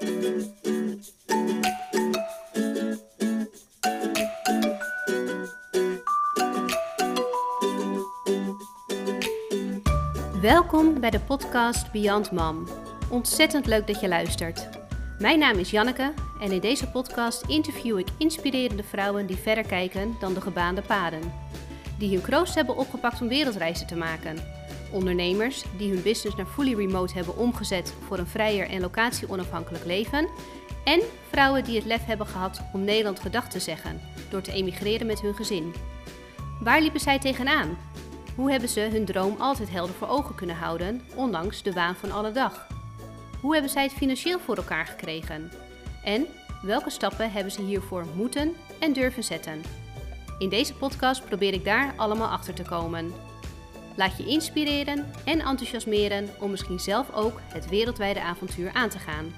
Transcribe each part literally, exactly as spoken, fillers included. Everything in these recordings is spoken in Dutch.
Welkom bij de podcast Beyond Mom. Ontzettend leuk dat je luistert. Mijn naam is Janneke en in deze podcast interview ik inspirerende vrouwen die verder kijken dan de gebaande paden. Die hun kroost hebben opgepakt om wereldreizen te maken. Ondernemers die hun business naar fully remote hebben omgezet voor een vrijer en locatie-onafhankelijk leven. En vrouwen die het lef hebben gehad om Nederland gedag te zeggen door te emigreren met hun gezin. Waar liepen zij tegenaan? Hoe hebben ze hun droom altijd helder voor ogen kunnen houden, ondanks de waan van alle dag? Hoe hebben zij het financieel voor elkaar gekregen? En welke stappen hebben ze hiervoor moeten en durven zetten? In deze podcast probeer ik daar allemaal achter te komen. Laat je inspireren en enthousiasmeren om misschien zelf ook het wereldwijde avontuur aan te gaan.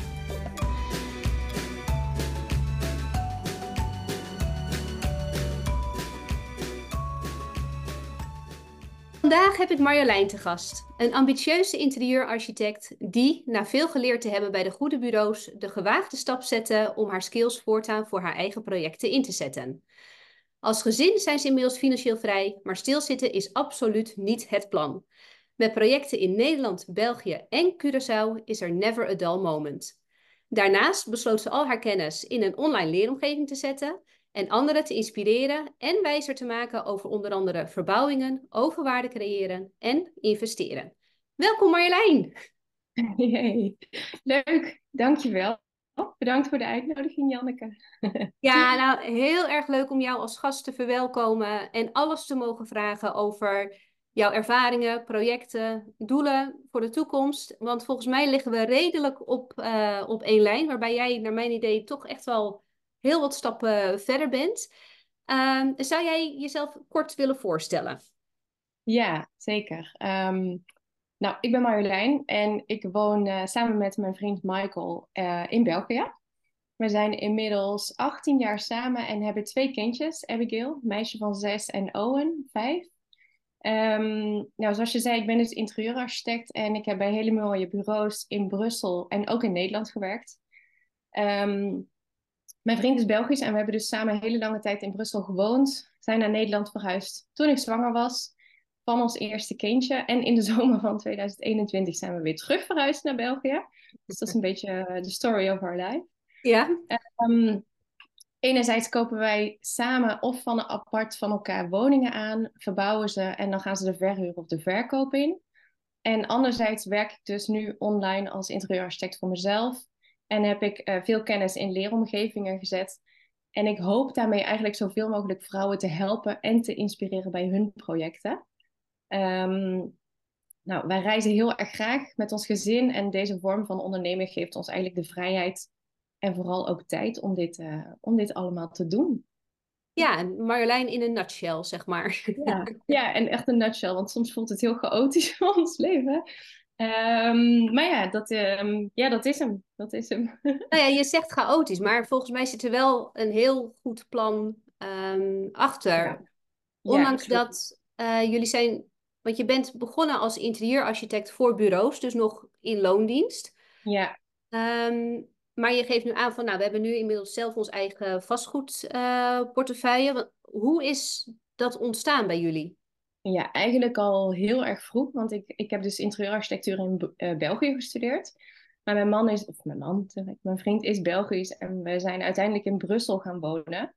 Vandaag heb ik Marjolein te gast, een ambitieuze interieurarchitect die, na veel geleerd te hebben bij de goede bureaus, de gewaagde stap zette om haar skills voortaan voor haar eigen projecten in te zetten. Als gezin zijn ze inmiddels financieel vrij, maar stilzitten is absoluut niet het plan. Met projecten in Nederland, België en Curaçao is er never a dull moment. Daarnaast besloot ze al haar kennis in een online leeromgeving te zetten en anderen te inspireren en wijzer te maken over onder andere verbouwingen, overwaarde creëren en investeren. Welkom Marjolein! Hey, leuk, dankjewel. Bedankt voor de uitnodiging, Janneke. Ja, nou heel erg leuk om jou als gast te verwelkomen en alles te mogen vragen over jouw ervaringen, projecten, doelen voor de toekomst. Want volgens mij liggen we redelijk op, uh, op één lijn, waarbij jij naar mijn idee toch echt wel heel wat stappen verder bent. Uh, zou jij jezelf kort willen voorstellen? Ja, zeker. Um, nou, ik ben Marjolein en ik woon uh, samen met mijn vriend Michael uh, in België. We zijn inmiddels achttien jaar samen en hebben twee kindjes. Abigail, een meisje van zes, en Owen, vijf. Um, nou, zoals je zei, ik ben dus interieurarchitect en ik heb bij hele mooie bureaus in Brussel en ook in Nederland gewerkt. Um, Mijn vriend is Belgisch en we hebben dus samen een hele lange tijd in Brussel gewoond. Zijn naar Nederland verhuisd toen ik zwanger was van ons eerste kindje. En in de zomer van tweeduizend eenentwintig zijn we weer terug verhuisd naar België. Dus dat is een beetje de story of our life. Ja. Um, enerzijds kopen wij samen of van een apart van elkaar woningen aan, verbouwen ze en dan gaan ze de verhuur of de verkoop in. En anderzijds werk ik dus nu online als interieurarchitect voor mezelf. En heb ik uh, veel kennis in leeromgevingen gezet. En ik hoop daarmee eigenlijk zoveel mogelijk vrouwen te helpen en te inspireren bij hun projecten. Um, nou, wij reizen heel erg graag met ons gezin. En deze vorm van ondernemen geeft ons eigenlijk de vrijheid en vooral ook tijd om dit, uh, om dit allemaal te doen. Ja, Marjolein in een nutshell, zeg maar. Ja, ja, en echt een nutshell, want soms voelt het heel chaotisch voor ons leven. Um, maar ja, dat, um, ja, dat is hem. Dat is hem. Nou ja, je zegt chaotisch, maar volgens mij zit er wel een heel goed plan um, achter. Ja. Ondanks Ja, dat uh, jullie zijn, want je bent begonnen als interieurarchitect voor bureaus, dus nog in loondienst. Ja. Um, maar je geeft nu aan van, nou, we hebben nu inmiddels zelf ons eigen vastgoedportefeuille. Uh, Hoe is dat ontstaan bij jullie? Ja, eigenlijk al heel erg vroeg, want ik, ik heb dus interieurarchitectuur in uh, België gestudeerd. Maar mijn man is, of mijn man, mijn vriend is Belgisch en we zijn uiteindelijk in Brussel gaan wonen.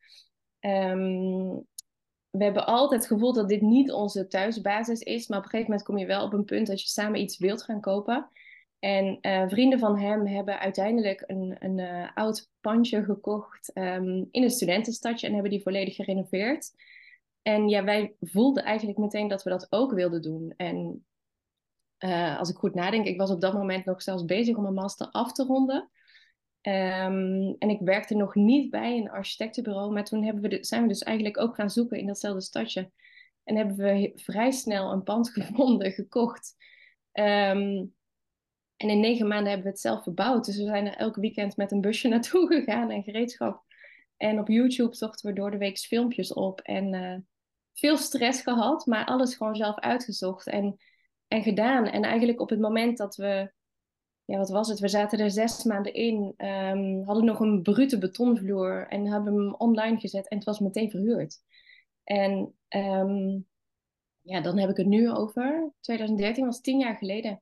Um, we hebben altijd het gevoel dat dit niet onze thuisbasis is, maar op een gegeven moment kom je wel op een punt dat je samen iets wilt gaan kopen. En uh, vrienden van hem hebben uiteindelijk een, een uh, oud pandje gekocht um, in een studentenstadje en hebben die volledig gerenoveerd. En ja, wij voelden eigenlijk meteen dat we dat ook wilden doen. En uh, als ik goed nadenk, ik was op dat moment nog zelfs bezig om een master af te ronden. Um, en ik werkte nog niet bij een architectenbureau, maar toen hebben we de, zijn we dus eigenlijk ook gaan zoeken in datzelfde stadje. En hebben we vrij snel een pand gevonden, gekocht. Um, en in negen maanden hebben we het zelf verbouwd. Dus we zijn er elk weekend met een busje naartoe gegaan en gereedschap. En op YouTube zochten we door de week filmpjes op. En uh, veel stress gehad, maar alles gewoon zelf uitgezocht en, en gedaan. En eigenlijk op het moment dat we ja, wat was het? We zaten er zes maanden in, ehm, hadden nog een brute betonvloer en hebben hem online gezet en het was meteen verhuurd. En ehm, ja, dan heb ik het nu over. twintig dertien was tien jaar geleden.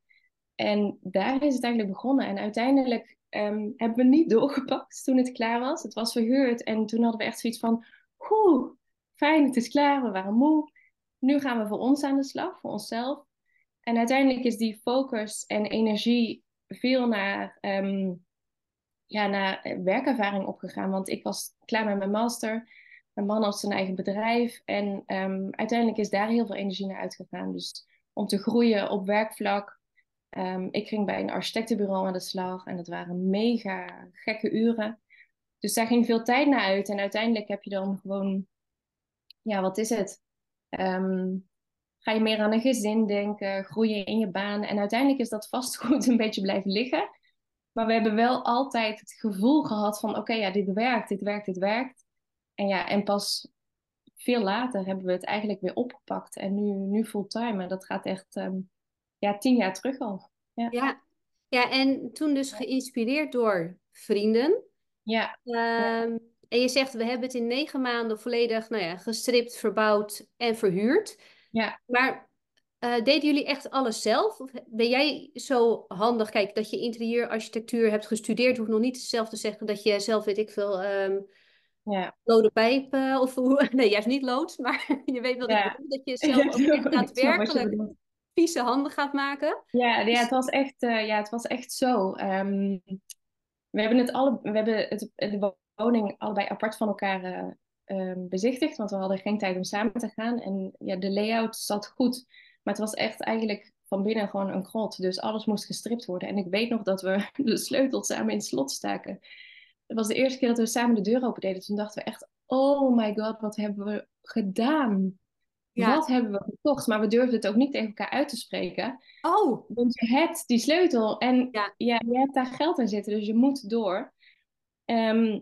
En daar is het eigenlijk begonnen. En uiteindelijk ehm, hebben we niet doorgepakt toen het klaar was. Het was verhuurd en toen hadden we echt zoiets van, oeh, fijn, het is klaar, we waren moe. Nu gaan we voor ons aan de slag, voor onszelf. En uiteindelijk is die focus en energie veel naar, ehm, ja, naar werkervaring opgegaan. Want ik was klaar met mijn master. Mijn man had zijn eigen bedrijf. En ehm, uiteindelijk is daar heel veel energie naar uitgegaan. Dus om te groeien op werkvlak. Um, ik ging bij een architectenbureau aan de slag. En dat waren mega gekke uren. Dus daar ging veel tijd naar uit. En uiteindelijk heb je dan gewoon, ja, wat is het? Um, Ga je meer aan een gezin denken, groeien in je baan. En uiteindelijk is dat vastgoed een beetje blijven liggen. Maar we hebben wel altijd het gevoel gehad van, oké, okay, ja, dit werkt, dit werkt, dit werkt. En ja, en pas veel later hebben we het eigenlijk weer opgepakt. En nu, nu fulltime. En dat gaat echt, um, ja, tien jaar terug al. Ja, Ja, ja, en toen dus geïnspireerd door vrienden. ja, ja. Ehm, en je zegt, we hebben het in negen maanden volledig, nou ja, gestript, verbouwd en verhuurd. Ja. Maar uh, deden jullie echt alles zelf? Of ben jij zo handig, kijk, dat je interieurarchitectuur hebt gestudeerd, hoeft nog niet zelf te zeggen dat je zelf, weet ik veel, um, Ja, lode pijp, uh, of hoe, nee, juist niet lood, maar je weet wat ik ja. bedoel, dat je Ik zelf ook echt snap wat je daadwerkelijk bedoelt. vieze handen gaat maken. Ja, ja, het Dus, was echt, uh, ja, het was echt zo. Um, we hebben het alle, we hebben het, de woning allebei apart van elkaar uh, um, bezichtigd, want we hadden geen tijd om samen te gaan. En ja, de layout zat goed, maar het was echt eigenlijk van binnen gewoon een grot. Dus alles moest gestript worden. En ik weet nog dat we de sleutels samen in het slot staken. Het was de eerste keer dat we samen de deur open deden. Toen dachten we echt, oh my god, wat hebben we gedaan? ja. Wat hebben we gekocht? Maar we durfden het ook niet tegen elkaar uit te spreken. Oh, Want je hebt die sleutel en ja, ja, je hebt daar geld in zitten, dus je moet door. Ehm,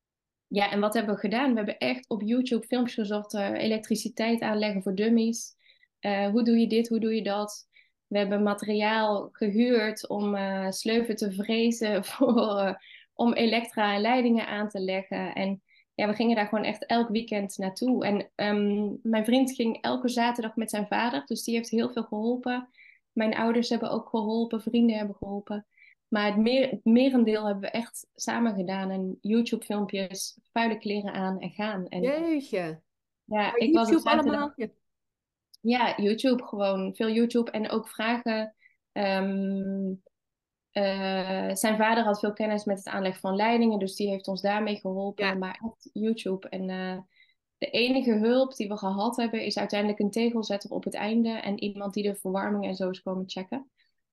ja, en wat hebben we gedaan? We hebben echt op YouTube filmpjes gezocht, uh, elektriciteit aanleggen voor dummies. Uh, hoe doe je dit, hoe doe je dat? We hebben materiaal gehuurd om uh, sleuven te vrezen voor, uh, om elektra en leidingen aan te leggen. En ja, we gingen daar gewoon echt elk weekend naartoe. En um, mijn vriend ging elke zaterdag met zijn vader, dus die heeft heel veel geholpen. Mijn ouders hebben ook geholpen, vrienden hebben geholpen. Maar het, meer, het merendeel hebben we echt samen gedaan. En YouTube-filmpjes, vuile kleren aan en gaan. En jeetje. ja, Maar ik was op YouTube zaterdag. allemaal. Ja. Ja, YouTube gewoon. Veel YouTube en ook vragen. Um, uh, zijn vader had veel kennis met het aanleggen van leidingen. Dus die heeft ons daarmee geholpen. Ja. Maar echt YouTube. En uh, de enige hulp die we gehad hebben is uiteindelijk een tegelzetter op het einde. En iemand die de verwarming en zo is komen checken.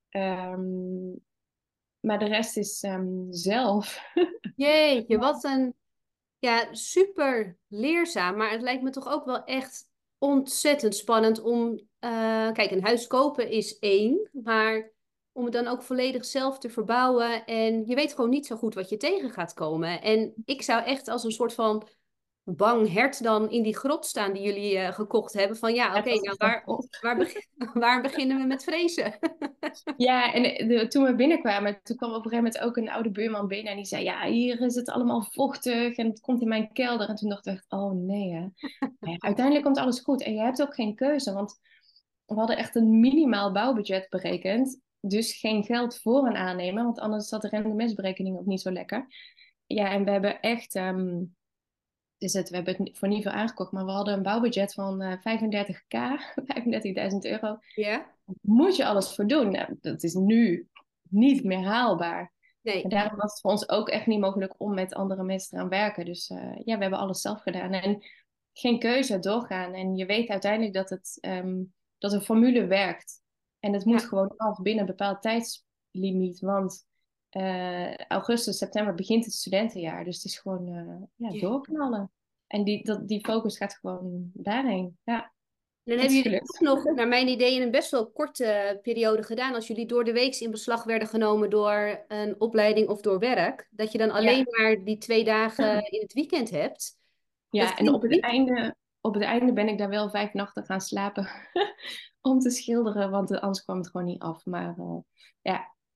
Um, maar de rest is um, zelf. Jeetje, wat een ja, super leerzaam. Maar het lijkt me toch ook wel echt ontzettend spannend om. Uh, kijk, een huis kopen is één, maar om het dan ook volledig zelf te verbouwen. En je weet gewoon niet zo goed wat je tegen gaat komen. En ik zou echt als een soort van bang hert dan in die grot staan die jullie uh, gekocht hebben. Van ja, oké, Het okay, was nou echt een waar, god. waar, be waar beginnen we met vrezen? Ja, en de, toen we binnenkwamen, toen kwam op een gegeven moment ook een oude buurman binnen. En die zei, ja, hier is het allemaal vochtig en het komt in mijn kelder. En toen dachten we echt, oh nee hè. Maar ja, uiteindelijk komt alles goed. En je hebt ook geen keuze, want we hadden echt een minimaal bouwbudget berekend. Dus geen geld voor een aannemer, want anders zat de rendementsberekening ook niet zo lekker. Ja, en we hebben echt... Um, is het, we hebben het voor niet veel aangekocht, maar we hadden een bouwbudget van uh, vijfendertig k, vijfendertigduizend euro. Ja? Moet je alles voor doen? Nou, dat is nu niet meer haalbaar. En Nee. daarom was het voor ons ook echt niet mogelijk om met andere mensen te gaan werken. Dus uh, ja, we hebben alles zelf gedaan. En geen keuze, doorgaan. En je weet uiteindelijk dat, het, um, dat de formule werkt. En het moet Ja. gewoon af binnen een bepaald tijdslimiet. Want uh, augustus, september begint het studentenjaar. Dus het is gewoon uh, ja, Yeah. doorknallen. En die, dat, die focus gaat gewoon daarheen. Ja, Dan het hebben is jullie ook gelukt. nog, naar mijn idee, in een best wel korte periode gedaan. Als jullie door de week in beslag werden genomen door een opleiding of door werk. Dat je dan alleen Ja. maar die twee dagen in het weekend hebt. Dat Ja, en op klinkt het niet. einde, op het einde ben ik daar wel vijf nachten gaan slapen om te schilderen, want anders kwam het gewoon niet af. Maar uh, ja,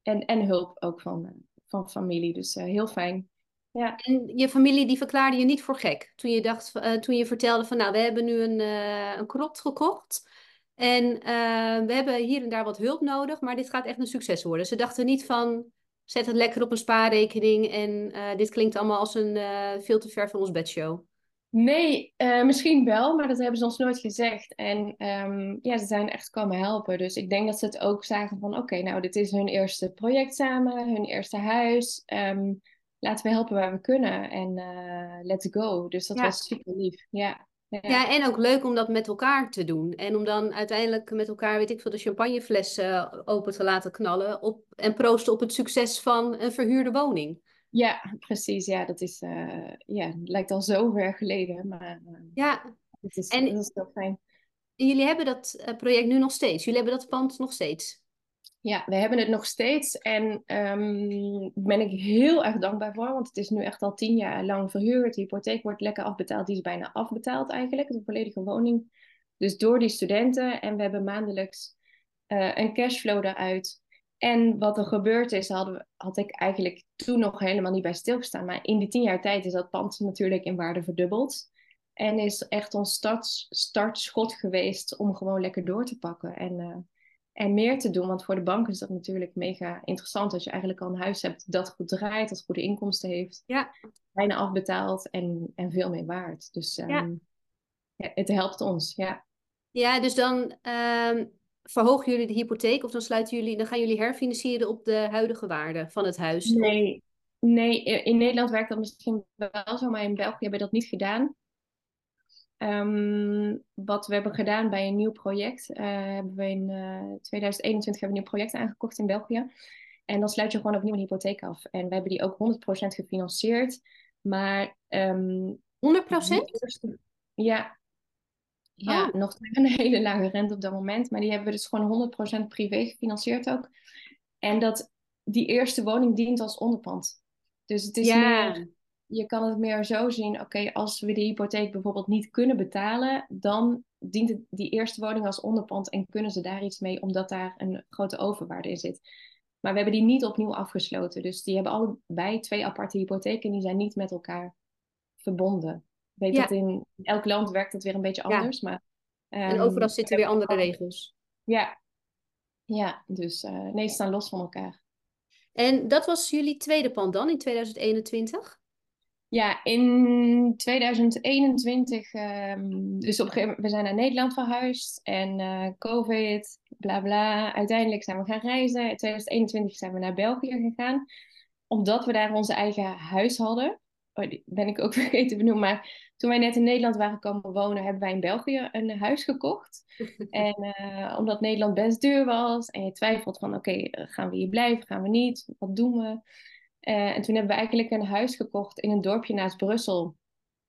en, en hulp ook van, uh, van familie. Dus uh, heel fijn. Ja. En je familie die verklaarde je niet voor gek toen je dacht, uh, toen je vertelde van nou, we hebben nu een, uh, een krot gekocht. En uh, we hebben hier en daar wat hulp nodig, maar dit gaat echt een succes worden. Ze dachten niet van, zet het lekker op een spaarrekening en uh, dit klinkt allemaal als een uh, veel te ver van ons bedshow. Nee, uh, misschien wel, maar dat hebben ze ons nooit gezegd. En um, ja, ze zijn echt komen helpen. Dus ik denk dat ze het ook zagen van, oké, okay, nou, dit is hun eerste project samen, hun eerste huis. Um, laten we helpen waar we kunnen en uh, let's go. Dus dat Ja. was super lief. Ja, ja. Ja, en ook leuk om dat met elkaar te doen. En om dan uiteindelijk met elkaar, weet ik veel, de champagnefles uh, open te laten knallen. Op, en proosten op het succes van een verhuurde woning. Ja, precies. Ja, dat is, uh, ja, het lijkt al zo ver geleden, maar uh, Ja, het is, en dat is heel fijn. jullie hebben dat uh, project nu nog steeds. Jullie hebben dat pand nog steeds. Ja, we hebben het nog steeds en um, daar ben ik heel erg dankbaar voor, want het is nu echt al tien jaar lang verhuurd. De hypotheek wordt lekker afbetaald, die is bijna afbetaald eigenlijk, de volledige woning. Dus door die studenten en we hebben maandelijks uh, een cashflow daaruit. En wat er gebeurd is, hadden we, had ik eigenlijk toen nog helemaal niet bij stilgestaan. Maar in die tien jaar tijd is dat pand natuurlijk in waarde verdubbeld. En is echt ons start, startschot geweest om gewoon lekker door te pakken. En... Uh, En meer te doen, want voor de bank is dat natuurlijk mega interessant als je eigenlijk al een huis hebt dat goed draait, dat goede inkomsten heeft, Ja, bijna afbetaald en, en veel meer waard. Dus ja. um, ja, het helpt ons, ja. Ja, dus dan um, verhogen jullie de hypotheek of dan sluiten jullie, dan gaan jullie herfinancieren op de huidige waarde van het huis. Of... Nee, nee, in Nederland werkt dat misschien wel zo, maar in België hebben we dat niet gedaan. Um, wat we hebben gedaan bij een nieuw project, uh, hebben we in uh, tweeduizend eenentwintig hebben we een nieuw project aangekocht in België. En dan sluit je gewoon opnieuw een hypotheek af. En we hebben die ook honderd procent gefinancierd. Maar um, honderd die procent? eerste, ja, ja, Oh, nog tegen een hele lage rente op dat moment. Maar die hebben we dus gewoon honderd procent privé gefinancierd ook. En dat, die eerste woning dient als onderpand. Dus het is ja. meer, je kan het meer zo zien, oké, okay, als we die hypotheek bijvoorbeeld niet kunnen betalen, dan dient het, die eerste woning als onderpand en kunnen ze daar iets mee, omdat daar een grote overwaarde in zit. Maar we hebben die niet opnieuw afgesloten. Dus die hebben allebei twee aparte hypotheken en die zijn niet met elkaar verbonden. Ik weet dat Ja, in elk land werkt het weer een beetje ja. anders, maar En um, overal zitten weer andere regels. ja, ja, dus uh, nee, ze staan los van elkaar. En dat was jullie tweede pand dan in tweeduizend eenentwintig? Ja, in tweeduizend eenentwintig, um, dus op een gegeven moment, we zijn naar Nederland verhuisd en uh, COVID, bla bla. Uiteindelijk zijn we gaan reizen. In tweeduizend eenentwintig zijn we naar België gegaan, omdat we daar onze eigen huis hadden. Oh, die ben ik ook vergeten te benoemen, maar toen wij net in Nederland waren komen wonen, hebben wij in België een huis gekocht. En uh, omdat Nederland best duur was en je twijfelt van, oké, okay, gaan we hier blijven, gaan we niet, wat doen we? Uh, en toen hebben we eigenlijk een huis gekocht in een dorpje naast Brussel.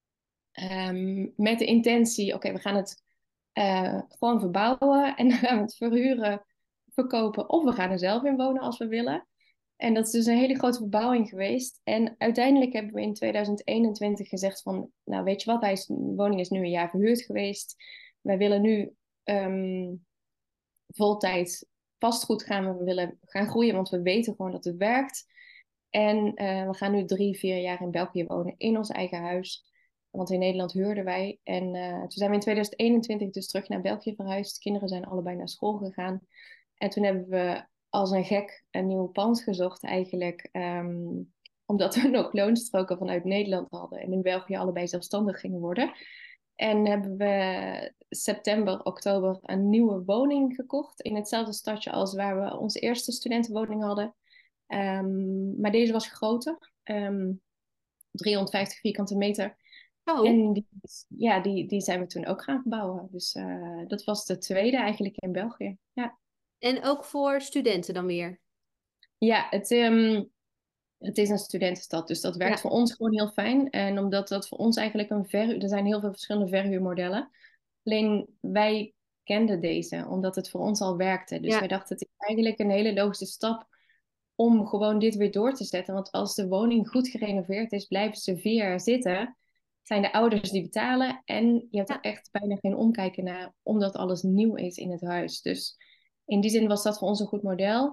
Um, met de intentie, oké, okay, we gaan het uh, gewoon verbouwen en dan gaan we het verhuren, verkopen. Of we gaan er zelf in wonen als we willen. En dat is dus een hele grote verbouwing geweest. En uiteindelijk hebben we in tweeduizend eenentwintig gezegd van, nou weet je wat, hij is, de woning is nu een jaar verhuurd geweest. Wij willen nu um, voltijds vastgoed gaan. We willen gaan groeien, want we weten gewoon dat het werkt. En uh, we gaan nu drie, vier jaar in België wonen, in ons eigen huis. Want in Nederland huurden wij. En uh, toen zijn we in tweeduizend eenentwintig dus terug naar België verhuisd. De kinderen zijn allebei naar school gegaan. En toen hebben we als een gek een nieuw pand gezocht eigenlijk. Um, omdat we nog loonstroken vanuit Nederland hadden. En in België allebei zelfstandig gingen worden. En hebben we september, oktober een nieuwe woning gekocht. In hetzelfde stadje als waar we onze eerste studentenwoning hadden. Um, maar deze was groter, um, driehonderdvijftig vierkante meter. Oh, En die, ja, die, die zijn we toen ook gaan bouwen. Dus uh, dat was de tweede eigenlijk in België. Ja, en ook voor studenten dan weer? ja het, um, het is een studentenstad, dus dat werkt Ja, voor ons gewoon heel fijn. En omdat dat voor ons eigenlijk een verhuur... Er zijn heel veel verschillende verhuurmodellen. Alleen wij kenden deze, omdat het voor ons al werkte. Dus ja, wij dachten, het is eigenlijk een hele logische stap om gewoon dit weer door te zetten. Want als de woning goed gerenoveerd is, blijven ze vier jaar zitten. Zijn de ouders die betalen. En je hebt er ja. echt bijna geen omkijken naar, omdat alles nieuw is in het huis. Dus in die zin was dat voor ons een goed model.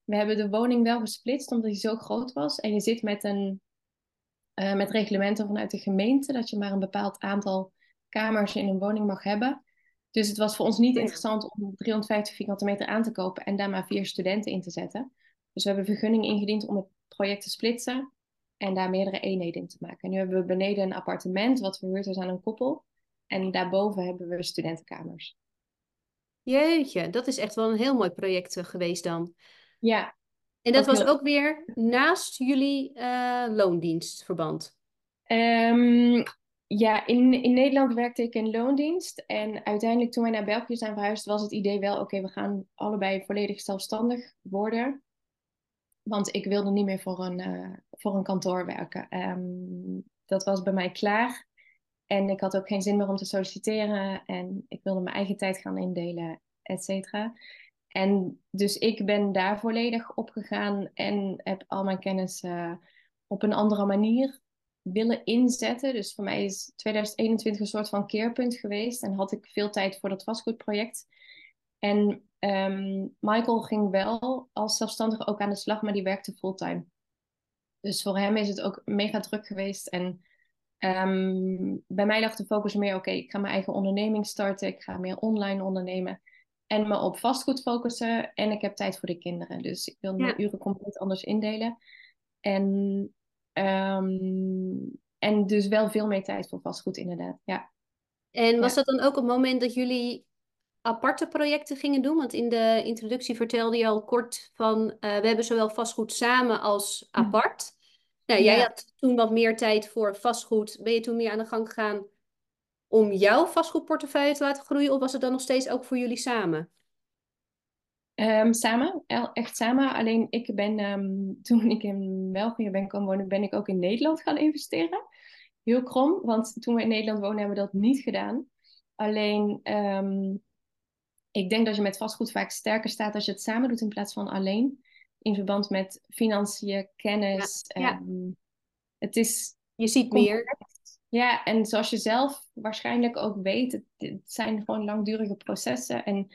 We hebben de woning wel gesplitst omdat die zo groot was. En je zit met, een, uh, met reglementen vanuit de gemeente dat je maar een bepaald aantal kamers in een woning mag hebben. Dus het was voor ons niet Oh ja. interessant om driehonderdvijftig vierkante meter aan te kopen en daar maar vier studenten in te zetten. Dus we hebben vergunning ingediend om het project te splitsen en daar meerdere eenheden in te maken. En nu hebben we beneden een appartement wat verhuurd is aan een koppel. En daarboven hebben we studentenkamers. Jeetje, dat is echt wel een heel mooi project uh, geweest dan. Ja, En dat ook was heel. ook weer naast jullie uh, loondienstverband? Um, ja, in, in Nederland werkte ik in loondienst. En uiteindelijk toen wij naar België zijn verhuisd, was het idee wel, oké, okay, we gaan allebei volledig zelfstandig worden. Want ik wilde niet meer voor een, uh, voor een kantoor werken. Um, dat was bij mij klaar. En ik had ook geen zin meer om te solliciteren. En ik wilde mijn eigen tijd gaan indelen, et cetera. En dus ik ben daar volledig op gegaan en heb al mijn kennis uh, op een andere manier willen inzetten. Dus voor mij is tweeduizend eenentwintig een soort van keerpunt geweest. En had ik veel tijd voor dat vastgoedproject. En um, Michael ging wel als zelfstandige ook aan de slag, maar die werkte fulltime. Dus voor hem is het ook mega druk geweest. En um, bij mij lag de focus meer, oké, okay, ik ga mijn eigen onderneming starten. Ik ga meer online ondernemen. En me op vastgoed focussen. En ik heb tijd voor de kinderen. Dus ik wil mijn Ja. uren compleet anders indelen. En, um, en dus wel veel meer tijd voor vastgoed, inderdaad. Ja. En was Ja. dat dan ook het moment dat jullie aparte projecten gingen doen? Want in de introductie vertelde je al kort van... Uh, we hebben zowel vastgoed samen als apart. Nou, jij Ja. had toen wat meer tijd voor vastgoed. Ben je toen meer aan de gang gegaan om jouw vastgoedportefeuille te laten groeien? Of was het dan nog steeds ook voor jullie samen? Um, samen, echt samen. Alleen ik ben, um, toen ik in België ben komen wonen, ben ik ook in Nederland gaan investeren. Heel krom, want toen we in Nederland wonen hebben we dat niet gedaan. Alleen, um, ik denk dat je met vastgoed vaak sterker staat als je het samen doet in plaats van alleen. In verband met financiën, Ja, kennis. ja. Um, het is Je ziet complex. meer. Ja, en zoals je zelf waarschijnlijk ook weet, het, het zijn gewoon langdurige processen. En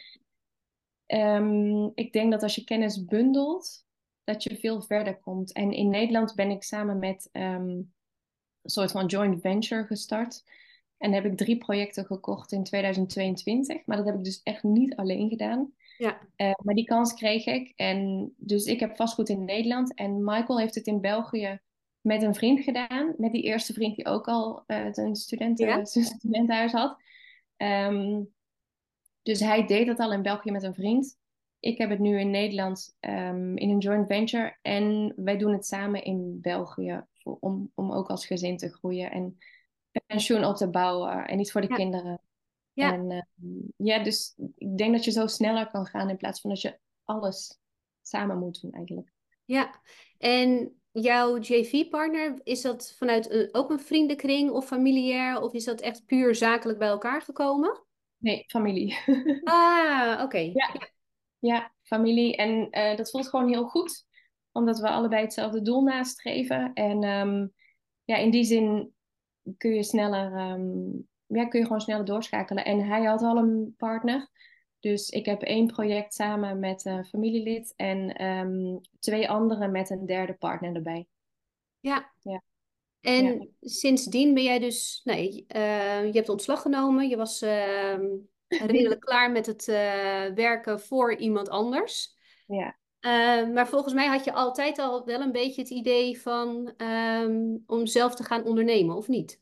Um, ik denk dat als je kennis bundelt, dat je veel verder komt. En in Nederland ben ik samen met um, een soort van joint venture gestart. En heb ik drie projecten gekocht in tweeduizend tweeëntwintig. Maar dat heb ik dus echt niet alleen gedaan. Ja. Uh, maar die kans kreeg ik. En dus ik heb vastgoed in Nederland. En Michael heeft het in België met een vriend gedaan. Met die eerste vriend die ook al uh, een studenten, Ja? studentenhuis had. Um, Dus hij deed dat al in België met een vriend. Ik heb het nu in Nederland um, in een joint venture. En wij doen het samen in België. Voor, om, om ook als gezin te groeien. En pensioen op te bouwen. En iets voor de Ja. kinderen. Ja. En um, ja, dus ik denk dat je zo sneller kan gaan. In plaats van dat je alles samen moet doen eigenlijk. Ja. En jouw J V-partner, is dat vanuit een, ook een vriendenkring of familiair? Of is dat echt puur zakelijk bij elkaar gekomen? Nee, familie. Ah, oké. Okay. Ja, ja, familie. En uh, dat voelt gewoon heel goed. Omdat we allebei hetzelfde doel nastreven. En um, ja, in die zin kun je sneller, um, ja, kun je gewoon sneller doorschakelen. En hij had al een partner. Dus ik heb één project samen met een familielid en um, twee andere met een derde partner erbij. Ja. Ja. Ja. En sindsdien ben jij dus, nee, uh, je hebt ontslag genomen. Je was uh, redelijk klaar met het uh, werken voor iemand anders. Ja. Uh, maar volgens mij had je altijd al wel een beetje het idee van um, om zelf te gaan ondernemen, of niet?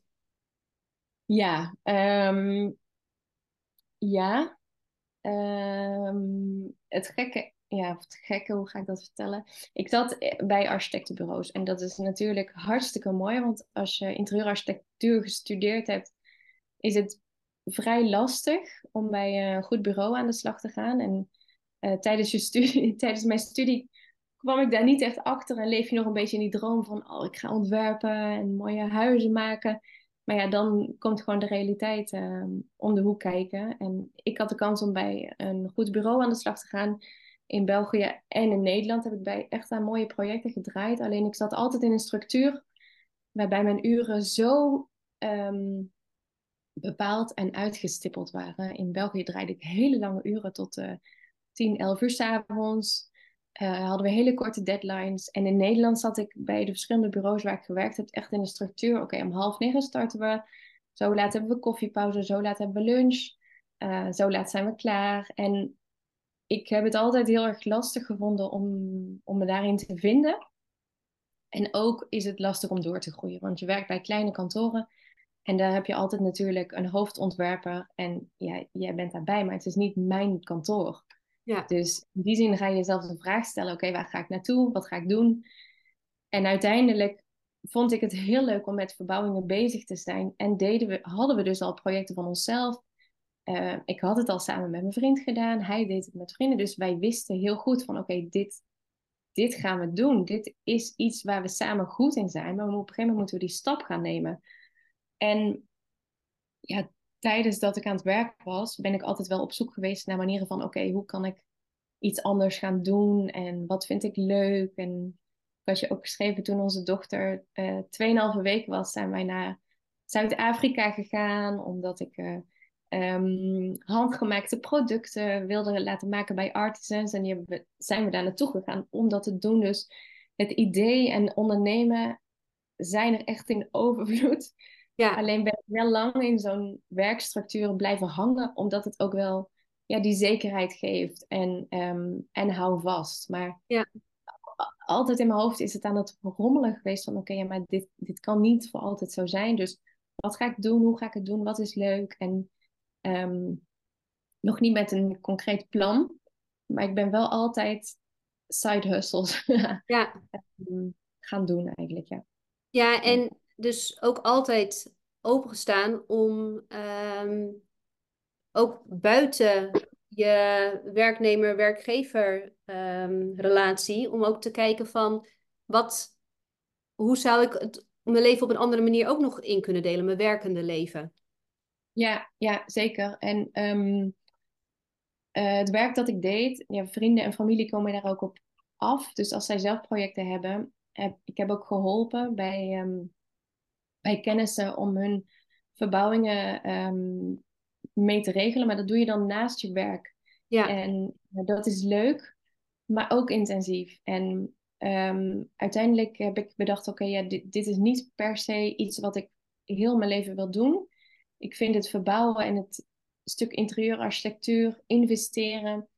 Ja. Um, ja. Um, het gekke, ja, het gekke, hoe ga ik dat vertellen? Ik zat bij architectenbureaus en dat is natuurlijk hartstikke mooi, want als je interieurarchitectuur gestudeerd hebt, is het vrij lastig om bij een goed bureau aan de slag te gaan. En uh, tijdens, je studie, tijdens mijn studie kwam ik daar niet echt achter en leef je nog een beetje in die droom van, oh, ik ga ontwerpen en mooie huizen maken. Maar ja, dan komt gewoon de realiteit uh, om de hoek kijken. En ik had de kans om bij een goed bureau aan de slag te gaan. In België en in Nederland heb ik bij echt aan mooie projecten gedraaid. Alleen ik zat altijd in een structuur waarbij mijn uren zo um, bepaald en uitgestippeld waren. In België draaide ik hele lange uren tot uh, tien, elf uur 's avonds. uh, hadden we hele korte deadlines. En in Nederland zat ik bij de verschillende bureaus waar ik gewerkt heb echt in de structuur. Oké, okay, om half negen starten we. Zo laat hebben we koffiepauze. Zo laat hebben we lunch. Uh, zo laat zijn we klaar. En ik heb het altijd heel erg lastig gevonden om, om me daarin te vinden. En ook is het lastig om door te groeien. Want je werkt bij kleine kantoren. En daar heb je altijd natuurlijk een hoofdontwerper. En ja, jij bent daarbij, maar het is niet mijn kantoor. Ja. Dus in die zin ga je jezelf de vraag stellen. Oké, okay, waar ga ik naartoe? Wat ga ik doen? En uiteindelijk vond ik het heel leuk om met verbouwingen bezig te zijn. En deden we, hadden we dus al projecten van onszelf. Uh, ik had het al samen met mijn vriend gedaan. Hij deed het met vrienden. Dus wij wisten heel goed van oké, okay, dit, dit gaan we doen. Dit is iets waar we samen goed in zijn. Maar op een gegeven moment moeten we die stap gaan nemen. En ja, tijdens dat ik aan het werk was, ben ik altijd wel op zoek geweest naar manieren van oké, okay, hoe kan ik iets anders gaan doen? En wat vind ik leuk? En ik had je ook geschreven toen onze dochter uh, tweeënhalve week was, zijn wij naar Zuid-Afrika gegaan. Omdat ik uh, um, handgemaakte producten wilde laten maken bij artisans. En die hebben, zijn we daar naartoe gegaan om dat te doen. Dus het idee en ondernemen zijn er echt in overvloed. Ja. Alleen ben ik wel lang in zo'n werkstructuur blijven hangen, omdat het ook wel ja, die zekerheid geeft en, um, en hou vast. Maar ja. altijd in mijn hoofd is het aan het rommelen geweest van oké, okay, ja, maar dit, dit kan niet voor altijd zo zijn. Dus wat ga ik doen? Hoe ga ik het doen? Wat is leuk? En um, nog niet met een concreet plan, maar ik ben wel altijd side hustles ja. gaan doen eigenlijk, ja. Ja, en dus ook altijd opengestaan om um, ook buiten je werknemer-werkgever um, relatie, om ook te kijken van wat, hoe zou ik het, mijn leven op een andere manier ook nog in kunnen delen, mijn werkende leven. Ja, ja, zeker. En um, uh, het werk dat ik deed, ja, vrienden en familie komen daar ook op af. Dus als zij zelf projecten hebben, heb, ik heb ook geholpen bij, um, bij kennissen om hun verbouwingen um, mee te regelen. Maar dat doe je dan naast je werk. Ja. En uh, dat is leuk, maar ook intensief. En um, uiteindelijk heb ik bedacht, oké, okay, ja, dit, dit is niet per se iets wat ik heel mijn leven wil doen. Ik vind het verbouwen en het stuk interieurarchitectuur, investeren,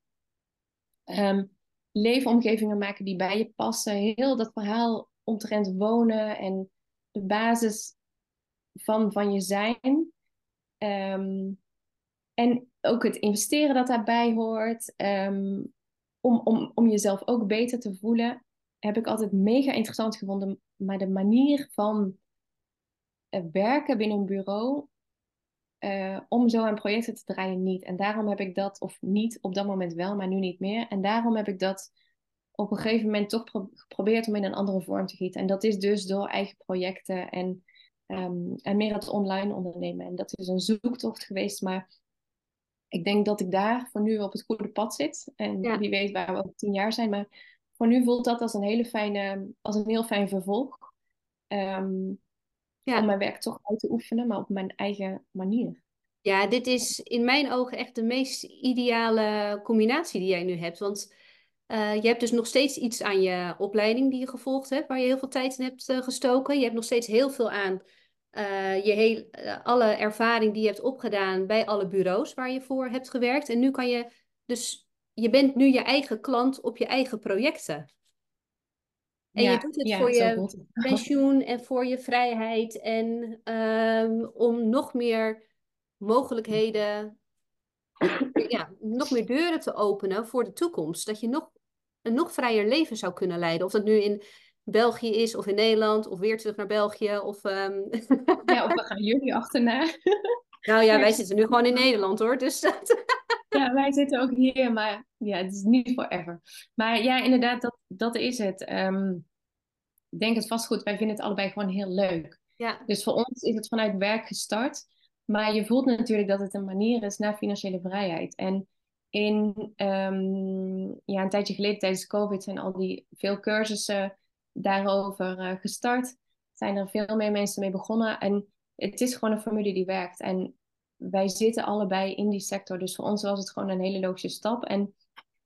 um, leefomgevingen maken die bij je passen. Heel dat verhaal omtrent wonen en de basis van, van je zijn. Um, en ook het investeren dat daarbij hoort. Um, om, om, om jezelf ook beter te voelen, heb ik altijd mega interessant gevonden. Maar de manier van uh, werken binnen een bureau, uh, om zo aan projecten te draaien, niet. En daarom heb ik dat, of niet op dat moment wel, maar nu niet meer. En daarom heb ik dat op een gegeven moment toch pro- geprobeerd om in een andere vorm te gieten. En dat is dus door eigen projecten en, um, en meer het online ondernemen. En dat is een zoektocht geweest, maar ik denk dat ik daar voor nu op het goede pad zit. En ja. Wie weet waar we over tien jaar zijn. Maar voor nu voelt dat als een hele fijne, als een heel fijn vervolg. Um, ja. Om mijn werk toch uit te oefenen, maar op mijn eigen manier. Ja, dit is in mijn ogen echt de meest ideale combinatie die jij nu hebt. Want uh, je hebt dus nog steeds iets aan je opleiding die je gevolgd hebt, waar je heel veel tijd in hebt uh, gestoken. Je hebt nog steeds heel veel aan Uh, je heel, uh, alle ervaring die je hebt opgedaan bij alle bureaus waar je voor hebt gewerkt. En nu kan je dus, je bent nu je eigen klant op je eigen projecten. En ja, je doet het ja, voor je pensioen en voor je vrijheid en um, om nog meer mogelijkheden, ja, nog meer deuren te openen voor de toekomst. Dat je nog een nog vrijer leven zou kunnen leiden. Of dat nu in België is, of in Nederland, of weer terug naar België. Of, um... ja, of we gaan jullie achterna. Nou ja, wij zitten nu gewoon in Nederland hoor. Dus dat... ja, wij zitten ook hier, maar ja, het is niet forever. Maar ja, inderdaad, dat, dat is het. Um, ik denk het vastgoed, wij vinden het allebei gewoon heel leuk. Ja. Dus voor ons is het vanuit werk gestart. Maar je voelt natuurlijk dat het een manier is naar financiële vrijheid. En in um, ja, een tijdje geleden tijdens COVID zijn al die veel cursussen daarover uh, gestart. Zijn er veel meer mensen mee begonnen. En het is gewoon een formule die werkt. En wij zitten allebei in die sector. Dus voor ons was het gewoon een hele logische stap. En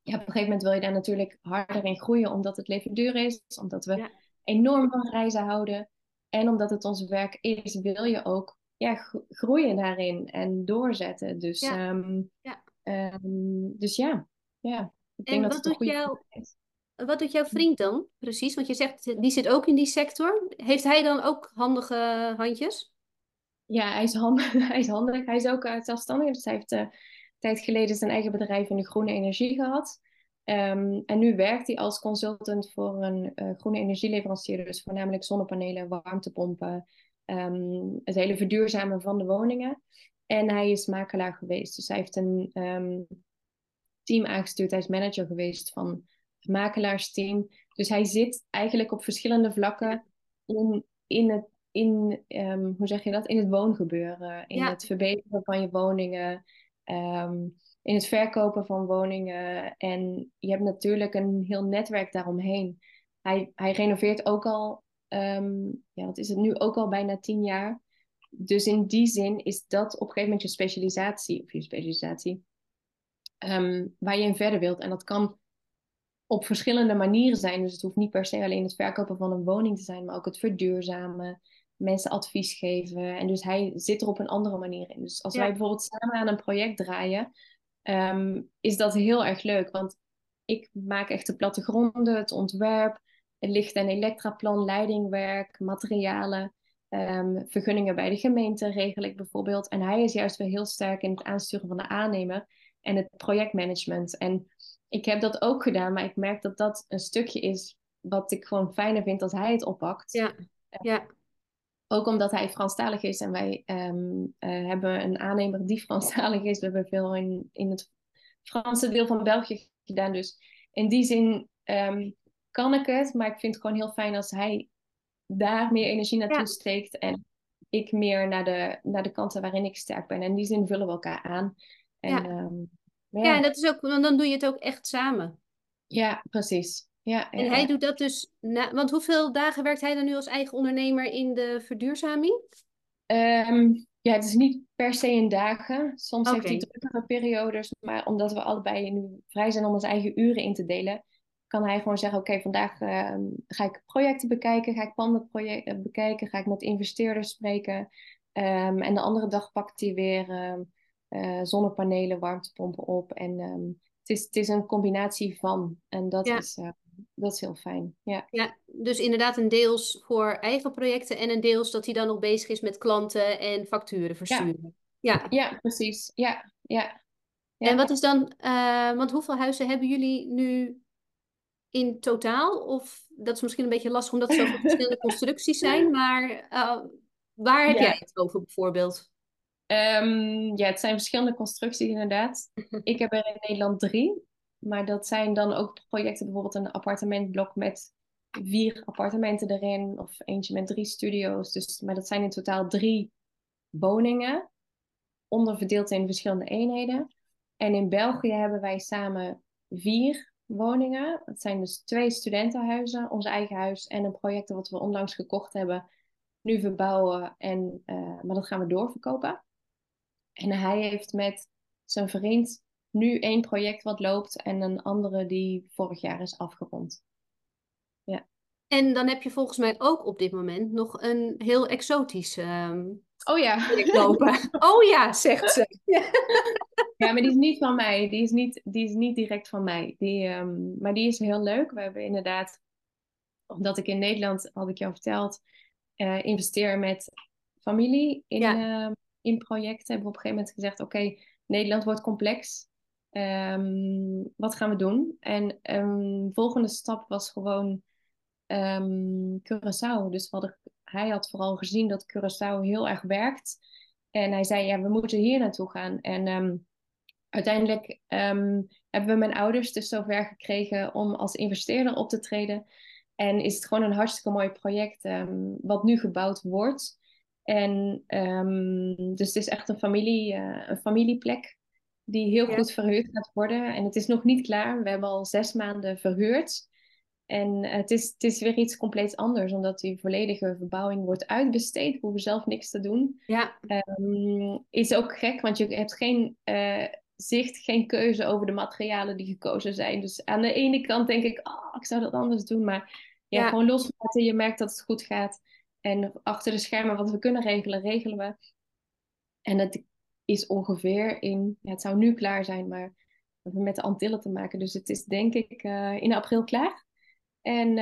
ja, op een gegeven moment wil je daar natuurlijk harder in groeien, omdat het leven duur is, omdat we Ja, enorm van reizen houden. En omdat het ons werk is, wil je ook ja, gro- groeien daarin en doorzetten. Dus, ja, ehm, ja. ehm, dus ja, ja, ik denk En dat wat het een doet goede jou, keuze is. wat doet jouw vriend dan precies? Want je zegt, die zit ook in die sector. Heeft hij dan ook handige handjes? Ja, hij is handig. Hij is handig. Hij is ook uh, zelfstandig. Dus hij heeft uh, een tijd geleden zijn eigen bedrijf in de groene energie gehad. Ehm, en nu werkt hij als consultant voor een uh, groene energieleverancier. Dus voornamelijk zonnepanelen, warmtepompen. ehm, het hele verduurzamen van de woningen. En hij is makelaar geweest. Dus hij heeft een ehm, team aangestuurd. Hij is manager geweest van het makelaarsteam. Dus hij zit eigenlijk op verschillende vlakken in, in het, in, ehm, hoe zeg je dat? In het woongebeuren, in Ja, het verbeteren van je woningen, ehm, in het verkopen van woningen. En je hebt natuurlijk een heel netwerk daaromheen. Hij, hij renoveert ook al, ehm, ja, wat is het nu, ook al bijna tien jaar. Dus in die zin is dat op een gegeven moment je specialisatie, of je specialisatie ehm, waar je in verder wilt. En dat kan op verschillende manieren zijn. Dus het hoeft niet per se alleen het verkopen van een woning te zijn, maar ook het verduurzamen, mensen advies geven. En dus hij zit er op een andere manier in. Dus als wij ja, bijvoorbeeld samen aan een project draaien, ehm, is dat heel erg leuk. Want ik maak echt de plattegronden, het ontwerp, het licht- en elektraplan, leidingwerk, materialen. ehm, vergunningen bij de gemeente regel ik bijvoorbeeld. En hij is juist weer heel sterk in het aansturen van de aannemer en het projectmanagement. En ik heb dat ook gedaan, maar ik merk dat dat een stukje is wat ik gewoon fijner vind als hij het oppakt. ja, ja, Ook omdat hij Franstalig is en wij ehm, eh, hebben een aannemer die Franstalig is. We hebben veel in, in het Franse deel van België gedaan. Dus in die zin ehm, kan ik het, maar ik vind het gewoon heel fijn als hij daar meer energie naartoe ja. steekt en ik meer naar de, naar de kanten waarin ik sterk ben. En in die zin vullen we elkaar aan. En Ja, ehm, ja, en ja, dat is ook, want dan doe je het ook echt samen. ja, precies. Ja, En ja, hij ja. doet dat dus, na, want hoeveel dagen werkt hij dan nu als eigen ondernemer in de verduurzaming? Ehm, ja, het is niet per se in dagen. Soms heeft hij Oké, drukkere periodes, maar omdat we allebei nu vrij zijn om onze eigen uren in te delen, kan hij gewoon zeggen: Oké, vandaag ehm, ga ik projecten bekijken, ga ik panden project- eh, bekijken, ga ik met investeerders spreken. Ehm, en de andere dag pakt hij weer ehm, eh, zonnepanelen, warmtepompen op. En ehm, het is, het is een combinatie van. En dat ja, is, eh, dat is heel fijn. Ja. ja. Dus inderdaad een deels voor eigen projecten en een deels dat hij dan nog bezig is met klanten en facturen Ja, versturen. Ja. ja, precies. Ja, ja, En ja. wat is dan, eh, want hoeveel huizen hebben jullie nu in totaal? Of dat is misschien een beetje lastig omdat het zoveel verschillende constructies zijn, maar eh, waar heb jij Ja, het over bijvoorbeeld? Ehm, ja, het zijn verschillende constructies inderdaad. Ik heb er in Nederland drie. Maar dat zijn dan ook projecten, bijvoorbeeld een appartementblok met vier appartementen erin. Of eentje met drie studio's. Dus, maar dat zijn in totaal drie woningen, onderverdeeld in verschillende eenheden. En in België hebben wij samen vier woningen. Dat zijn dus twee studentenhuizen, ons eigen huis en een project wat we onlangs gekocht hebben. Nu verbouwen, en, eh, maar dat gaan we doorverkopen. En hij heeft met zijn vriend nu één project wat loopt en een andere die vorig jaar is afgerond. Ja. En dan heb je volgens mij ook op dit moment nog een heel exotisch ehm Oh ja. project lopen. Oh ja, zegt ze. Ja. Ja, maar die is niet van mij. Die is niet, die is niet direct van mij. Die, ehm, maar die is heel leuk. We hebben inderdaad, omdat ik in Nederland, had ik jou verteld, eh, investeer met familie in, Ja. ehm, in projecten. Hebben we op een gegeven moment gezegd: Oké, Nederland wordt complex. Ehm, wat gaan we doen? En een volgende stap was gewoon ehm Curaçao. Dus we hadden, hij had vooral gezien dat Curaçao heel erg werkt. En hij zei: Ja, we moeten hier naartoe gaan. En ehm, uiteindelijk ehm, hebben we mijn ouders dus zover gekregen om als investeerder op te treden. En is het gewoon een hartstikke mooi project ehm, wat nu gebouwd wordt. En ehm, dus het is echt een familie, eh, een familieplek die heel Ja. goed verhuurd gaat worden. En het is nog niet klaar. We hebben al zes maanden verhuurd. En eh, het is, het is weer iets compleet anders, omdat die volledige verbouwing wordt uitbesteed. We hoeven zelf niks te doen. Ja. Ehm, is ook gek, want je hebt geen, eh, zicht, geen keuze over de materialen die gekozen zijn. Dus aan de ene kant denk ik, oh, ik zou dat anders doen. Maar ja, Ja, gewoon loslaten. Je merkt dat het goed gaat. En achter de schermen, wat we kunnen regelen, regelen we. En het is ongeveer in, ja, het zou nu klaar zijn, maar we hebben met de Antillen te maken. Dus het is denk ik uh, in april klaar. En,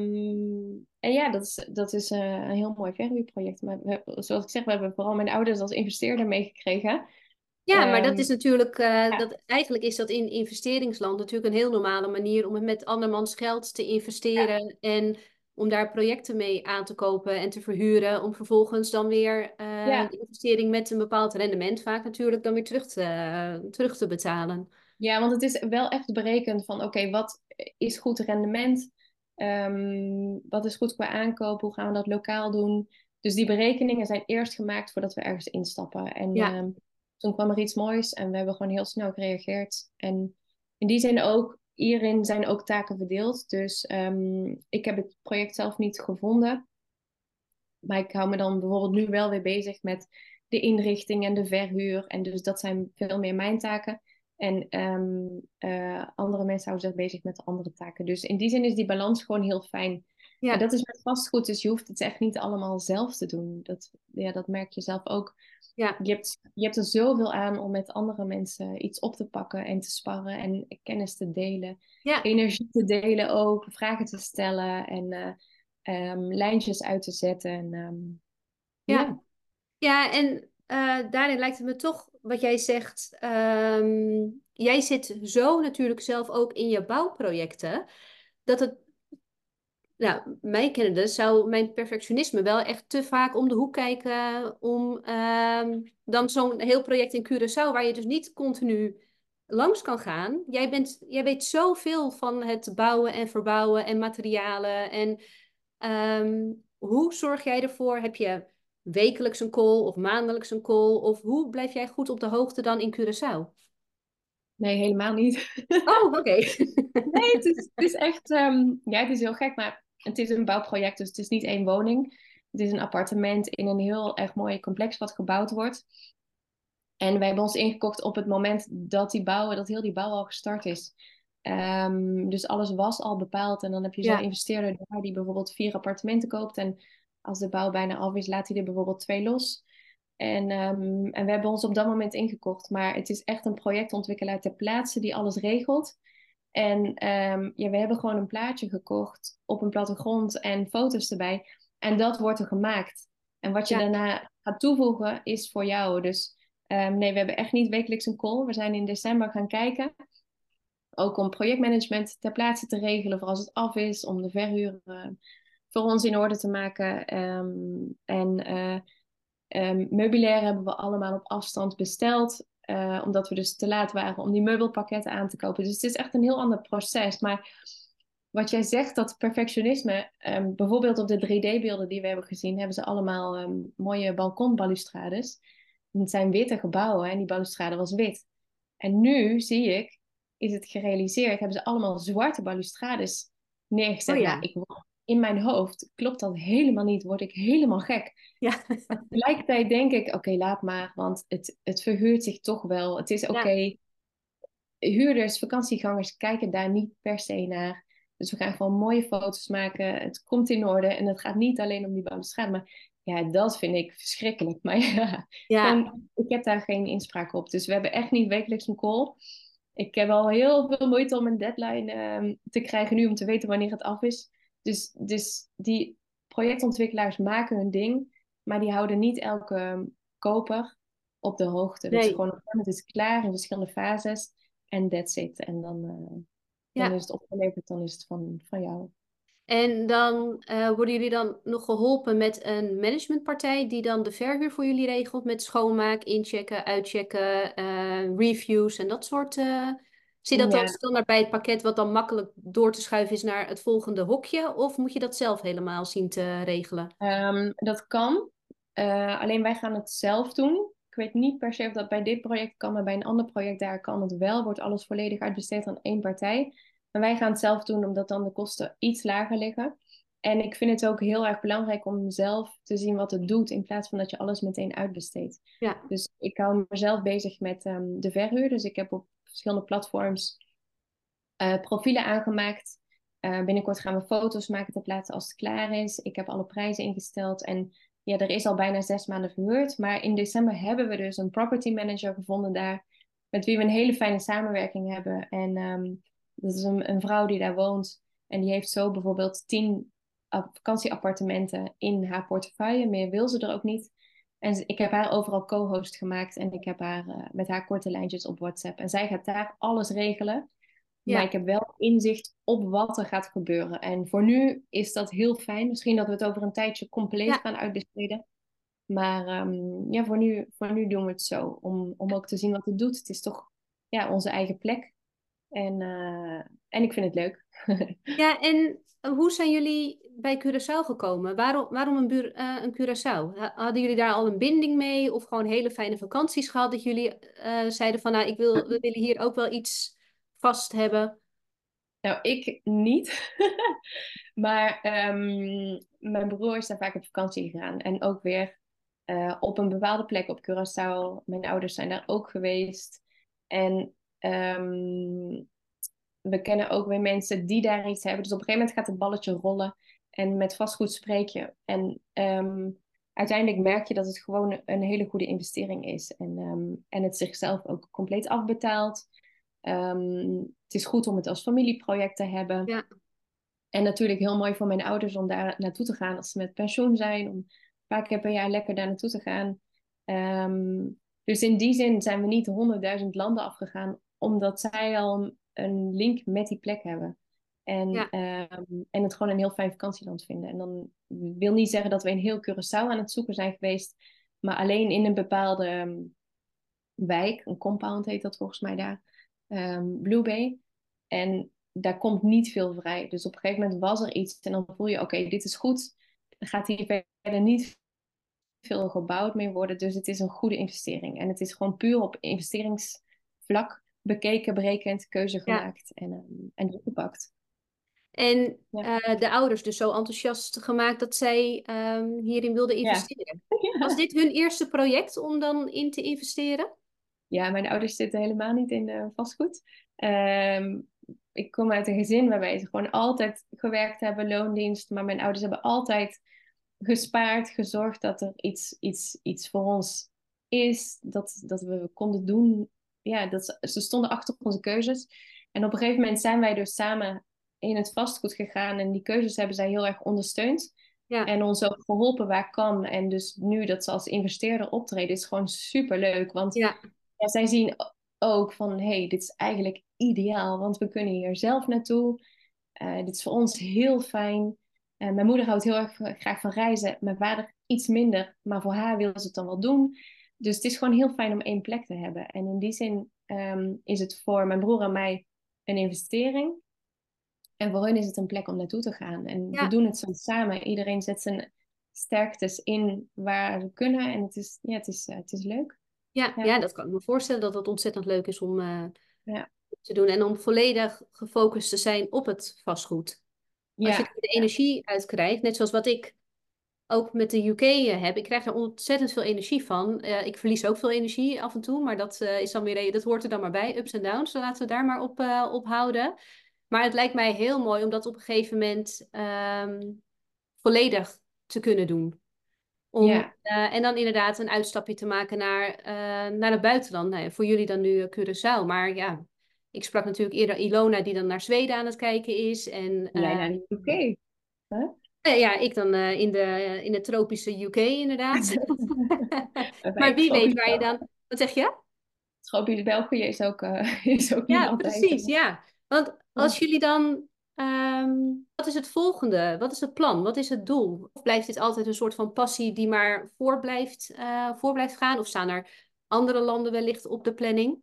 um, en ja, dat is, dat is uh, een heel mooi verhuurproject. Maar we, zoals ik zeg, we hebben vooral mijn ouders als investeerder meegekregen. ja, maar dat Um, is natuurlijk, uh, ja, dat, eigenlijk is dat in investeringsland natuurlijk een heel normale manier om het met andermans geld te ja, investeren en om daar projecten mee aan te kopen en te verhuren, om vervolgens dan weer uh, ja. de investering met een bepaald rendement vaak natuurlijk dan weer terug te, terug te betalen. Ja, want het is wel echt berekend van, oké, wat is goed rendement? Um, wat is goed qua aankoop? Hoe gaan we dat lokaal doen? Dus die berekeningen zijn eerst gemaakt voordat we ergens instappen. En Ja, um, toen kwam er iets moois en we hebben gewoon heel snel gereageerd. En in die zin ook, hierin zijn ook taken verdeeld. Dus um, ik heb het project zelf niet gevonden. Maar ik hou me dan bijvoorbeeld nu wel weer bezig met de inrichting en de verhuur. En dus dat zijn veel meer mijn taken. En um, uh, andere mensen houden zich bezig met de andere taken. Dus in die zin is die balans gewoon heel fijn. En ja, dat is met vastgoed, dus je hoeft het echt niet allemaal zelf te doen. Dat, ja, dat merk je zelf ook. ja, Je hebt, je hebt er zoveel aan om met andere mensen iets op te pakken en te sparren en kennis te delen. ja, Energie te delen ook, vragen te stellen en uh, um, lijntjes uit te zetten. En, um, ja. ja. Ja, en uh, daarin lijkt het me toch, wat jij zegt, ehm, jij zit zo natuurlijk zelf ook in je bouwprojecten, dat het, nou, mij kennende, zou mijn perfectionisme wel echt te vaak om de hoek kijken om ehm, dan zo'n heel project in Curaçao, waar je dus niet continu langs kan gaan. Jij bent, jij weet zoveel van het bouwen en verbouwen en materialen en ehm, hoe zorg jij ervoor? Heb je wekelijks een call of maandelijks een call? Of hoe blijf jij goed op de hoogte dan in Curaçao? Nee, helemaal niet. Oh, oké. Nee, het is, het is echt, um, ja, het is heel gek, maar het is een bouwproject, dus het is niet één woning. Het is een appartement in een heel erg mooi complex wat gebouwd wordt. En wij hebben ons ingekocht op het moment dat die bouw, dat heel die bouw al gestart is. Um, dus alles was al bepaald. En dan heb je zo'n Ja, investeerder daar die bijvoorbeeld vier appartementen koopt. En als de bouw bijna af is, laat hij er bijvoorbeeld twee los. En, um, en we hebben ons op dat moment ingekocht. Maar het is echt een projectontwikkelaar ter plaatse die alles regelt. En um, ja, we hebben gewoon een plaatje gekocht op een plattegrond en foto's erbij. En dat wordt er gemaakt. En wat je ja, daarna gaat toevoegen is voor jou. Dus um, nee, we hebben echt niet wekelijks een call. We zijn in december gaan kijken. Ook om projectmanagement ter plaatse te regelen voor als het af is. Om de verhuur uh, voor ons in orde te maken. Um, en uh, um, meubilair hebben we allemaal op afstand besteld. Uh, omdat we dus te laat waren om die meubelpakketten aan te kopen. Dus het is echt een heel ander proces. Maar wat jij zegt, dat perfectionisme, um, bijvoorbeeld op de drie D-beelden die we hebben gezien, hebben ze allemaal um, mooie balkonbalustrades. En het zijn witte gebouwen en die balustrade was wit. En nu zie ik, is het gerealiseerd, hebben ze allemaal zwarte balustrades oh neergezet. Nou, ja, ik, in mijn hoofd klopt dat helemaal niet, word ik helemaal gek. ja, Maar tegelijkertijd denk ik, oké, okay, laat maar, want het, het verhuurt zich toch wel. Het is oké. ja, Okay. Huurders, vakantiegangers kijken daar niet per se naar. Dus we gaan gewoon mooie foto's maken. Het komt in orde en het gaat niet alleen om die balustrade. Maar ja, dat vind ik verschrikkelijk. Maar ja, ja, gewoon, ik heb daar geen inspraak op. Dus we hebben echt niet wekelijks een call. Ik heb al heel veel moeite om een deadline um, te krijgen nu om te weten wanneer het af is. Dus, dus die projectontwikkelaars maken hun ding, maar die houden niet elke koper op de hoogte. Dat is nee, gewoon op een moment is klaar in verschillende fases. En that's it. En dan, uh, dan ja. is het opgeleverd, dan is het van, van jou. En dan uh, worden jullie dan nog geholpen met een managementpartij die dan de verhuur voor jullie regelt met schoonmaak, inchecken, uitchecken, uh, reviews en dat soort. Uh, zit dat dan Ja, standaard bij het pakket wat dan makkelijk door te schuiven is naar het volgende hokje? Of moet je dat zelf helemaal zien te regelen? um, dat kan. Uh, alleen wij gaan het zelf doen. Ik weet niet per se of dat bij dit project kan, maar bij een ander project daar kan het wel. Wordt alles volledig uitbesteed aan één partij. Maar wij gaan het zelf doen, omdat dan de kosten iets lager liggen. En ik vind het ook heel erg belangrijk om zelf te zien wat het doet, in plaats van dat je alles meteen uitbesteedt. Ja, Dus ik hou mezelf bezig met ehm, de verhuur. Dus ik heb op verschillende platforms eh, profielen aangemaakt. Eh, binnenkort gaan we foto's maken ter plaatse als het klaar is. Ik heb alle prijzen ingesteld en ja, er is al bijna zes maanden verhuurd. Maar in december hebben we dus een property manager gevonden daar, met wie we een hele fijne samenwerking hebben. En ehm, dat is een, een vrouw die daar woont en die heeft zo bijvoorbeeld tien vakantieappartementen in haar portefeuille. Meer wil ze er ook niet. En ik heb haar overal co-host gemaakt en ik heb haar uh, met haar korte lijntjes op WhatsApp. En zij gaat daar alles regelen. Maar ja. ik heb wel inzicht op wat er gaat gebeuren. En voor nu is dat heel fijn. Misschien dat we het over een tijdje compleet Ja. gaan uitbesteden. Maar um, ja, voor nu, voor nu doen we het zo. Om, om ook te zien wat het doet. Het is toch ja, onze eigen plek. En, uh, en ik vind het leuk. Ja, en hoe zijn jullie bij Curaçao gekomen? Waarom, waarom een, buur, uh, een Curaçao? Hadden jullie daar al een binding mee? Of gewoon hele fijne vakanties gehad? Dat jullie uh, zeiden van, nou, ik wil, we willen hier ook wel iets vast hebben. Nou, ik niet. Maar um, mijn broer is daar vaak op vakantie gegaan. En ook weer uh, op een bepaalde plek op Curaçao. Mijn ouders zijn daar ook geweest. En um, we kennen ook weer mensen die daar iets hebben. Dus op een gegeven moment gaat het balletje rollen. En met vastgoed spreek je. En um, uiteindelijk merk je dat het gewoon een hele goede investering is. En, um, en het zichzelf ook compleet afbetaalt. Um, het is goed om het als familieproject te hebben. Ja, En natuurlijk heel mooi voor mijn ouders om daar naartoe te gaan als ze met pensioen zijn. Om een paar keer per jaar lekker daar naartoe te gaan. Um, dus in die zin zijn we niet honderdduizend landen afgegaan. Omdat zij al een link met die plek hebben. En, ja, um, en het gewoon een heel fijn vakantieland vinden. En dan wil niet zeggen dat we in heel Curaçao aan het zoeken zijn geweest. Maar alleen in een bepaalde um, wijk. Een compound heet dat volgens mij daar. Um, Blue Bay. En daar komt niet veel vrij. Dus op een gegeven moment was er iets. En dan voel je, oké, okay, dit is goed. Dan gaat hier verder niet veel gebouwd meer worden. Dus het is een goede investering. En het is gewoon puur op investeringsvlak bekeken, berekend, keuze ja. gemaakt en, um, en opgepakt. En Ja. uh, de ouders dus zo enthousiast gemaakt dat zij um, hierin wilden Ja. investeren. Was dit hun eerste project om dan in te investeren? Ja, mijn ouders zitten helemaal niet in uh, vastgoed. Um, ik kom uit een gezin waarbij ze gewoon altijd gewerkt hebben, loondienst. Maar mijn ouders hebben altijd gespaard, gezorgd dat er iets, iets, iets voor ons is. Dat, dat we konden doen. Ja, dat ze, ze stonden achter onze keuzes. En op een gegeven moment zijn wij dus samen in het vastgoed gegaan. En die keuzes hebben zij heel erg ondersteund. Ja, En ons ook geholpen waar kan. En dus nu dat ze als investeerder optreden, is gewoon super leuk. Want ja, ja, zij zien ook van, hey, dit is eigenlijk ideaal, want we kunnen hier zelf naartoe. Uh, dit is voor ons heel fijn. Uh, mijn moeder houdt heel erg graag van reizen. Mijn vader iets minder, maar voor haar wil ze het dan wel doen. Dus het is gewoon heel fijn om één plek te hebben. En in die zin um, is het voor mijn broer en mij een investering. En voor hun is het een plek om naartoe te gaan. En we ja. doen het zo samen. Iedereen zet zijn sterktes in waar ze kunnen. En het is, ja, het is, uh, het is leuk. Ja, Ja. ja, dat kan ik me voorstellen dat het ontzettend leuk is om uh, Ja. te doen. En om volledig gefocust te zijn op het vastgoed. Als je Ja, er de energie uit krijgt, net zoals wat ik ook met de U K heb. Ik krijg er ontzettend veel energie van. Uh, ik verlies ook veel energie af en toe, maar dat, uh, is dan weer, dat hoort er dan maar bij. Ups en downs, dus laten we daar maar op, uh, op houden. Maar het lijkt mij heel mooi om dat op een gegeven moment um, volledig te kunnen doen. Om, ja, uh, en dan inderdaad een uitstapje te maken naar, uh, naar het buitenland. Nou ja, voor jullie dan nu uh, Curaçao. Maar ja, ik sprak natuurlijk eerder Ilona die dan naar Zweden aan het kijken is. En, jij uh, naar de U K. Huh? uh, ja, ik dan uh, in, de, uh, in de tropische U K inderdaad. Maar Perfect. wie weet waar je Tropisch, dan... Wat zeg je? tropisch België is ook, uh, is ook Ja, niemand precies, eigenlijk. ja. Want als jullie dan... Um, wat is het volgende? Wat is het plan? Wat is het doel? Of blijft dit altijd een soort van passie die maar voor blijft, uh, voor blijft gaan? Of staan er andere landen wellicht op de planning?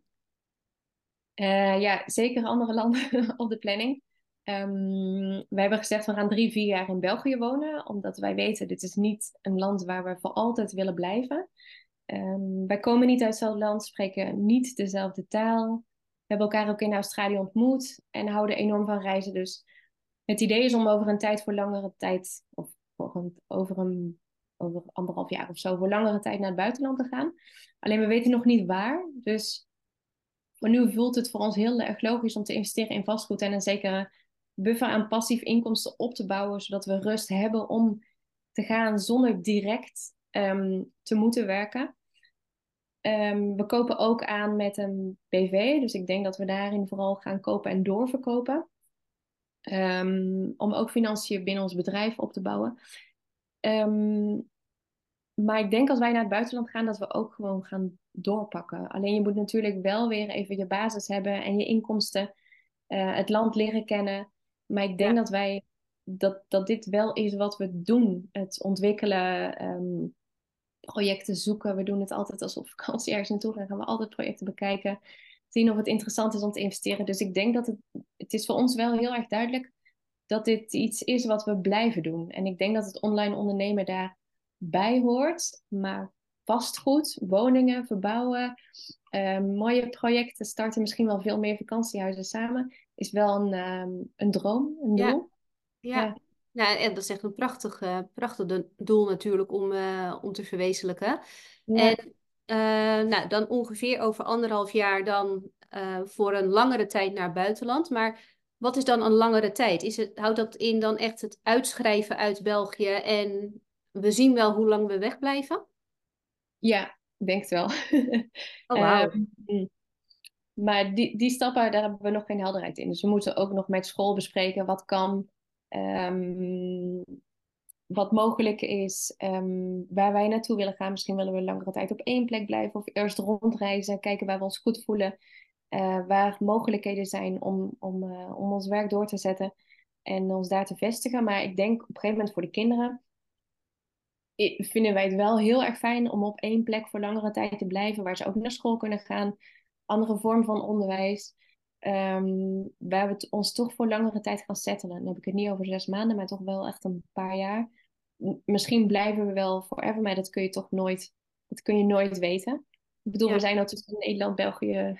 Uh, ja, zeker andere landen op de planning. Um, wij hebben gezegd, we gaan drie, vier jaar in België wonen. Omdat wij weten, dit is niet een land waar we voor altijd willen blijven. Um, wij komen niet uit hetzelfde land, spreken niet dezelfde taal. We hebben elkaar ook in Australië ontmoet en houden enorm van reizen. Dus Het idee is om over een tijd voor langere tijd, of voor een, over een over anderhalf jaar of zo, voor langere tijd naar het buitenland te gaan. Alleen we weten nog niet waar. Dus voor nu voelt het voor ons heel erg logisch om te investeren in vastgoed en een zekere buffer aan passief inkomsten op te bouwen, zodat we rust hebben om te gaan zonder direct um, te moeten werken. Um, we kopen ook aan met een B V, dus ik denk dat we daarin vooral gaan kopen en doorverkopen. Um, om ook financiën binnen ons bedrijf op te bouwen. Um, maar ik denk als wij naar het buitenland gaan, dat we ook gewoon gaan doorpakken. Alleen je moet natuurlijk wel weer even je basis hebben en je inkomsten, uh, het land leren kennen. Maar ik denk Ja. dat wij dat, dat dit wel is wat we doen. Het ontwikkelen, um, projecten zoeken. We doen het altijd als we op vakantie ergens naartoe gaan. Gaan we altijd projecten bekijken. Zien of het interessant is om te investeren. Dus ik denk dat het, het is voor ons wel heel erg duidelijk dat dit iets is wat we blijven doen. En ik denk dat het online ondernemen daarbij hoort. Maar vastgoed, woningen, verbouwen, uh, mooie projecten starten, misschien wel veel meer vakantiehuizen samen, is wel een, um, een droom, een Ja. doel. Ja. Ja. Ja, en dat is echt een prachtig, uh, prachtig do- doel natuurlijk om, uh, om te verwezenlijken. Ja. En uh, nou, dan ongeveer over anderhalf jaar dan uh, voor een langere tijd naar het buitenland. Maar wat is dan een langere tijd? Is het, houdt dat in dan echt het uitschrijven uit België en we zien wel hoe lang we wegblijven? Ja, ik denk het wel. Oh, wauw. um, Maar die, die stappen, daar hebben we nog geen helderheid in. Dus we moeten ook nog met school bespreken wat kan, um, wat mogelijk is, um, waar wij naartoe willen gaan. Misschien willen we langere tijd op één plek blijven of eerst rondreizen, kijken waar we ons goed voelen, uh, waar mogelijkheden zijn om, om, uh, om ons werk door te zetten en ons daar te vestigen. Maar ik denk op een gegeven moment voor de kinderen vinden wij het wel heel erg fijn om op één plek voor langere tijd te blijven, waar ze ook naar school kunnen gaan, andere vorm van onderwijs, um, waar we het ons toch voor langere tijd gaan settelen. Dan heb ik het niet over zes maanden, maar toch wel echt een paar jaar. M- misschien blijven we wel forever, maar dat kun je toch nooit, dat kun je nooit weten. Ik bedoel, we Ja. zijn al tussen Nederland, België,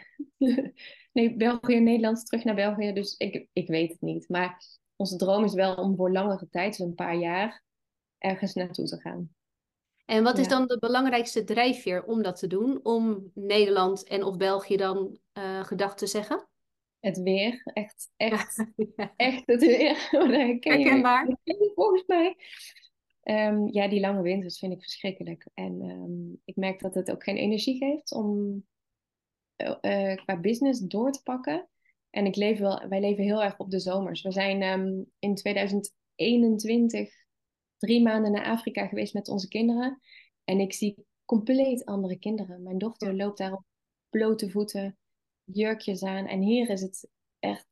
nee, België en Nederland terug naar België, dus ik, ik weet het niet. Maar onze droom is wel om voor langere tijd, dus een paar jaar, ergens naartoe te gaan. En wat is Ja, dan de belangrijkste drijfveer om dat te doen? Om Nederland en of België dan uh, gedag te zeggen? het weer. Echt, echt, Ja. echt het weer. Daar herken je, Herkenbaar. herken je volgens mij. Um, ja, die lange winters vind ik verschrikkelijk. En um, ik merk dat het ook geen energie geeft om uh, uh, qua business door te pakken. En ik leef wel, wij leven heel erg op de zomers. We zijn um, in tweeduizend eenentwintig drie maanden naar Afrika geweest met onze kinderen. En ik zie compleet andere kinderen. Mijn dochter Ja. loopt daar op blote voeten, jurkjes aan. En hier is het echt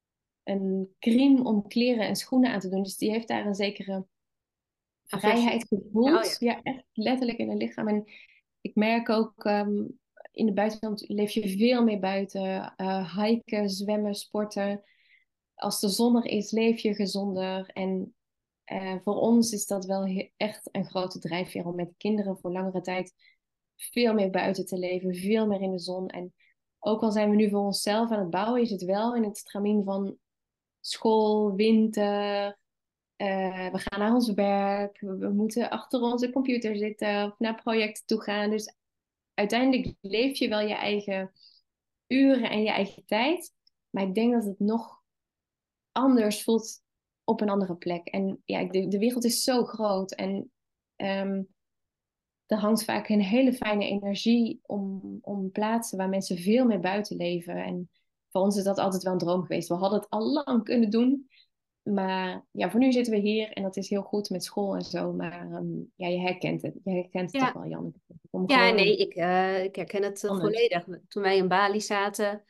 een crime om kleren en schoenen aan te doen. Dus die heeft daar een zekere Aversie. vrijheid Ja, oh ja. gevoeld. Ja, echt letterlijk in het lichaam. En ik merk ook, um, in het buitenland leef je veel meer buiten. Uh, hiken, zwemmen, sporten. Als de zon er is, leef je gezonder. En uh, voor ons is dat wel he- echt een grote drijfveer om met kinderen voor langere tijd veel meer buiten te leven. Veel meer in de zon. En ook al zijn we nu voor onszelf aan het bouwen, is het wel in het stramien van school, winter. Uh, we gaan naar ons werk. We, we moeten achter onze computer zitten of naar projecten toe gaan. Dus uiteindelijk leef je wel je eigen uren en je eigen tijd. Maar ik denk dat het nog anders voelt op een andere plek. En ja, de, de wereld is zo groot. En um, er hangt vaak een hele fijne energie om, om plaatsen waar mensen veel meer buiten leven. En voor ons is dat altijd wel een droom geweest. We hadden het al lang kunnen doen. Maar ja, voor nu zitten we hier en dat is heel goed met school en zo. Maar um, ja, je herkent het. Je herkent het toch Ja, wel, Jan. Om ja, gewoon nee, ik, uh, ik herken het uh, anders. volledig. Toen wij in Bali zaten,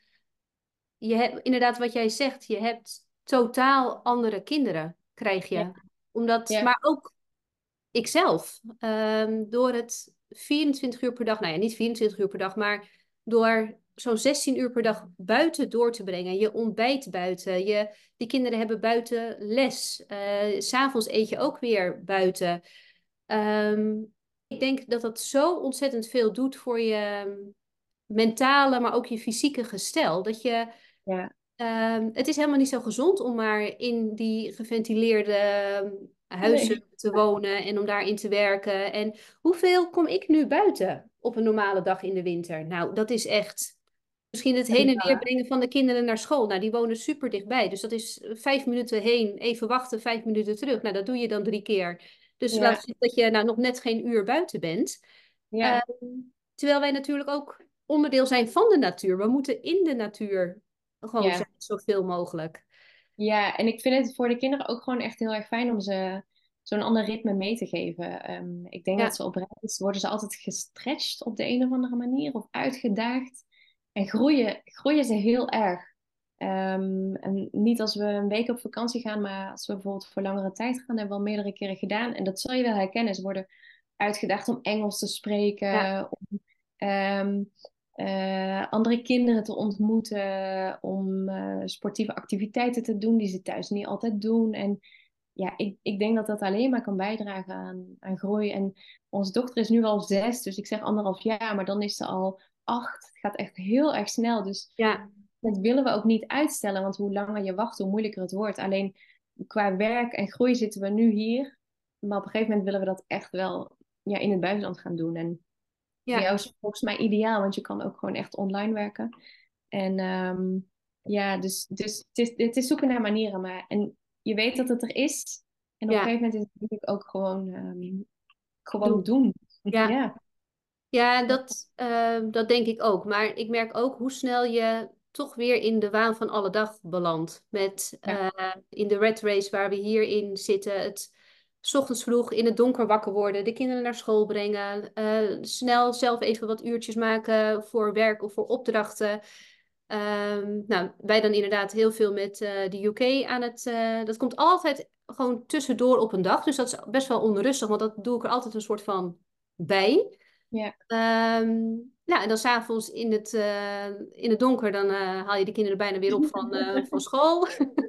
je hebt inderdaad wat jij zegt, je hebt totaal andere kinderen, krijg Ja, je. Omdat, ja, maar ook ikzelf, um, door het vierentwintig uur per dag, nou ja, niet vierentwintig uur per dag, maar door zo'n zestien uur per dag buiten door te brengen. Je ontbijt buiten, je, die kinderen hebben buiten les. Uh, 's avonds eet je ook weer buiten. Um, ik denk dat dat zo ontzettend veel doet voor je mentale, maar ook je fysieke gestel. Dat je ja, Ehm, het is helemaal niet zo gezond om maar in die geventileerde ehm, huizen Nee. te wonen en om daarin te werken. En hoeveel kom ik nu buiten op een normale dag in de winter? Nou, dat is echt misschien het heen en weer brengen van de kinderen naar school. Nou, die wonen super dichtbij. Dus dat is vijf minuten heen, even wachten, vijf minuten terug. Nou, dat doe je dan drie keer. Dus laat Ja, zien dat je nou nog net geen uur buiten bent. ja, Ehm, terwijl wij natuurlijk ook onderdeel zijn van de natuur. We moeten in de natuur gewoon ja. zijn, zoveel mogelijk. Ja, en ik vind het voor de kinderen ook gewoon echt heel erg fijn om ze zo'n ander ritme mee te geven. Ehm, ik denk dat Ja, ze op reis worden ze altijd gestretched op de een of andere manier of uitgedaagd. En groeien, groeien ze heel erg. Ehm, en niet als we een week op vakantie gaan, maar als we bijvoorbeeld voor langere tijd gaan, hebben we al meerdere keren gedaan. En dat zul je wel herkennen. Ze worden uitgedaagd om Engels te ja, spreken, om ehm, eh, andere kinderen te ontmoeten, om eh, sportieve activiteiten te doen die ze thuis niet altijd doen. En ja, ik, ik denk dat dat alleen maar kan bijdragen aan, aan groei. En onze dochter is nu al zes, dus ik zeg anderhalf jaar, maar dan is ze al acht. Het gaat echt heel erg snel. Dus ja, dat willen we ook niet uitstellen, want hoe langer je wacht, hoe moeilijker het wordt. Alleen qua werk en groei zitten we nu hier. Maar op een gegeven moment willen we dat echt wel ja, in het buitenland gaan doen. En voor jou ja, is het volgens mij ideaal, want je kan ook gewoon echt online werken. En ehm, ja, dus, dus het, is, het is zoeken naar manieren. Maar, en je weet dat het er is. En op een ja, gegeven moment is het natuurlijk ook gewoon, ehm, gewoon doe. doen. Ja, Ja, ja dat, eh, dat denk ik ook. Maar ik merk ook hoe snel je toch weer in de waan van alle dag belandt. Met ja, eh, in de red race waar we hier in zitten. Het 's ochtends vroeg in het donker wakker worden, de kinderen naar school brengen. Eh, snel zelf even wat uurtjes maken voor werk of voor opdrachten. Ehm, nou, wij dan inderdaad heel veel met eh, de U K aan het. Eh, dat komt altijd gewoon tussendoor op een dag. Dus dat is best wel onrustig, want dat doe ik er altijd een soort van bij. ja. Ehm, nou, en dan s'avonds in het, eh, in het donker, dan eh, haal je de kinderen bijna weer op van, eh, van school.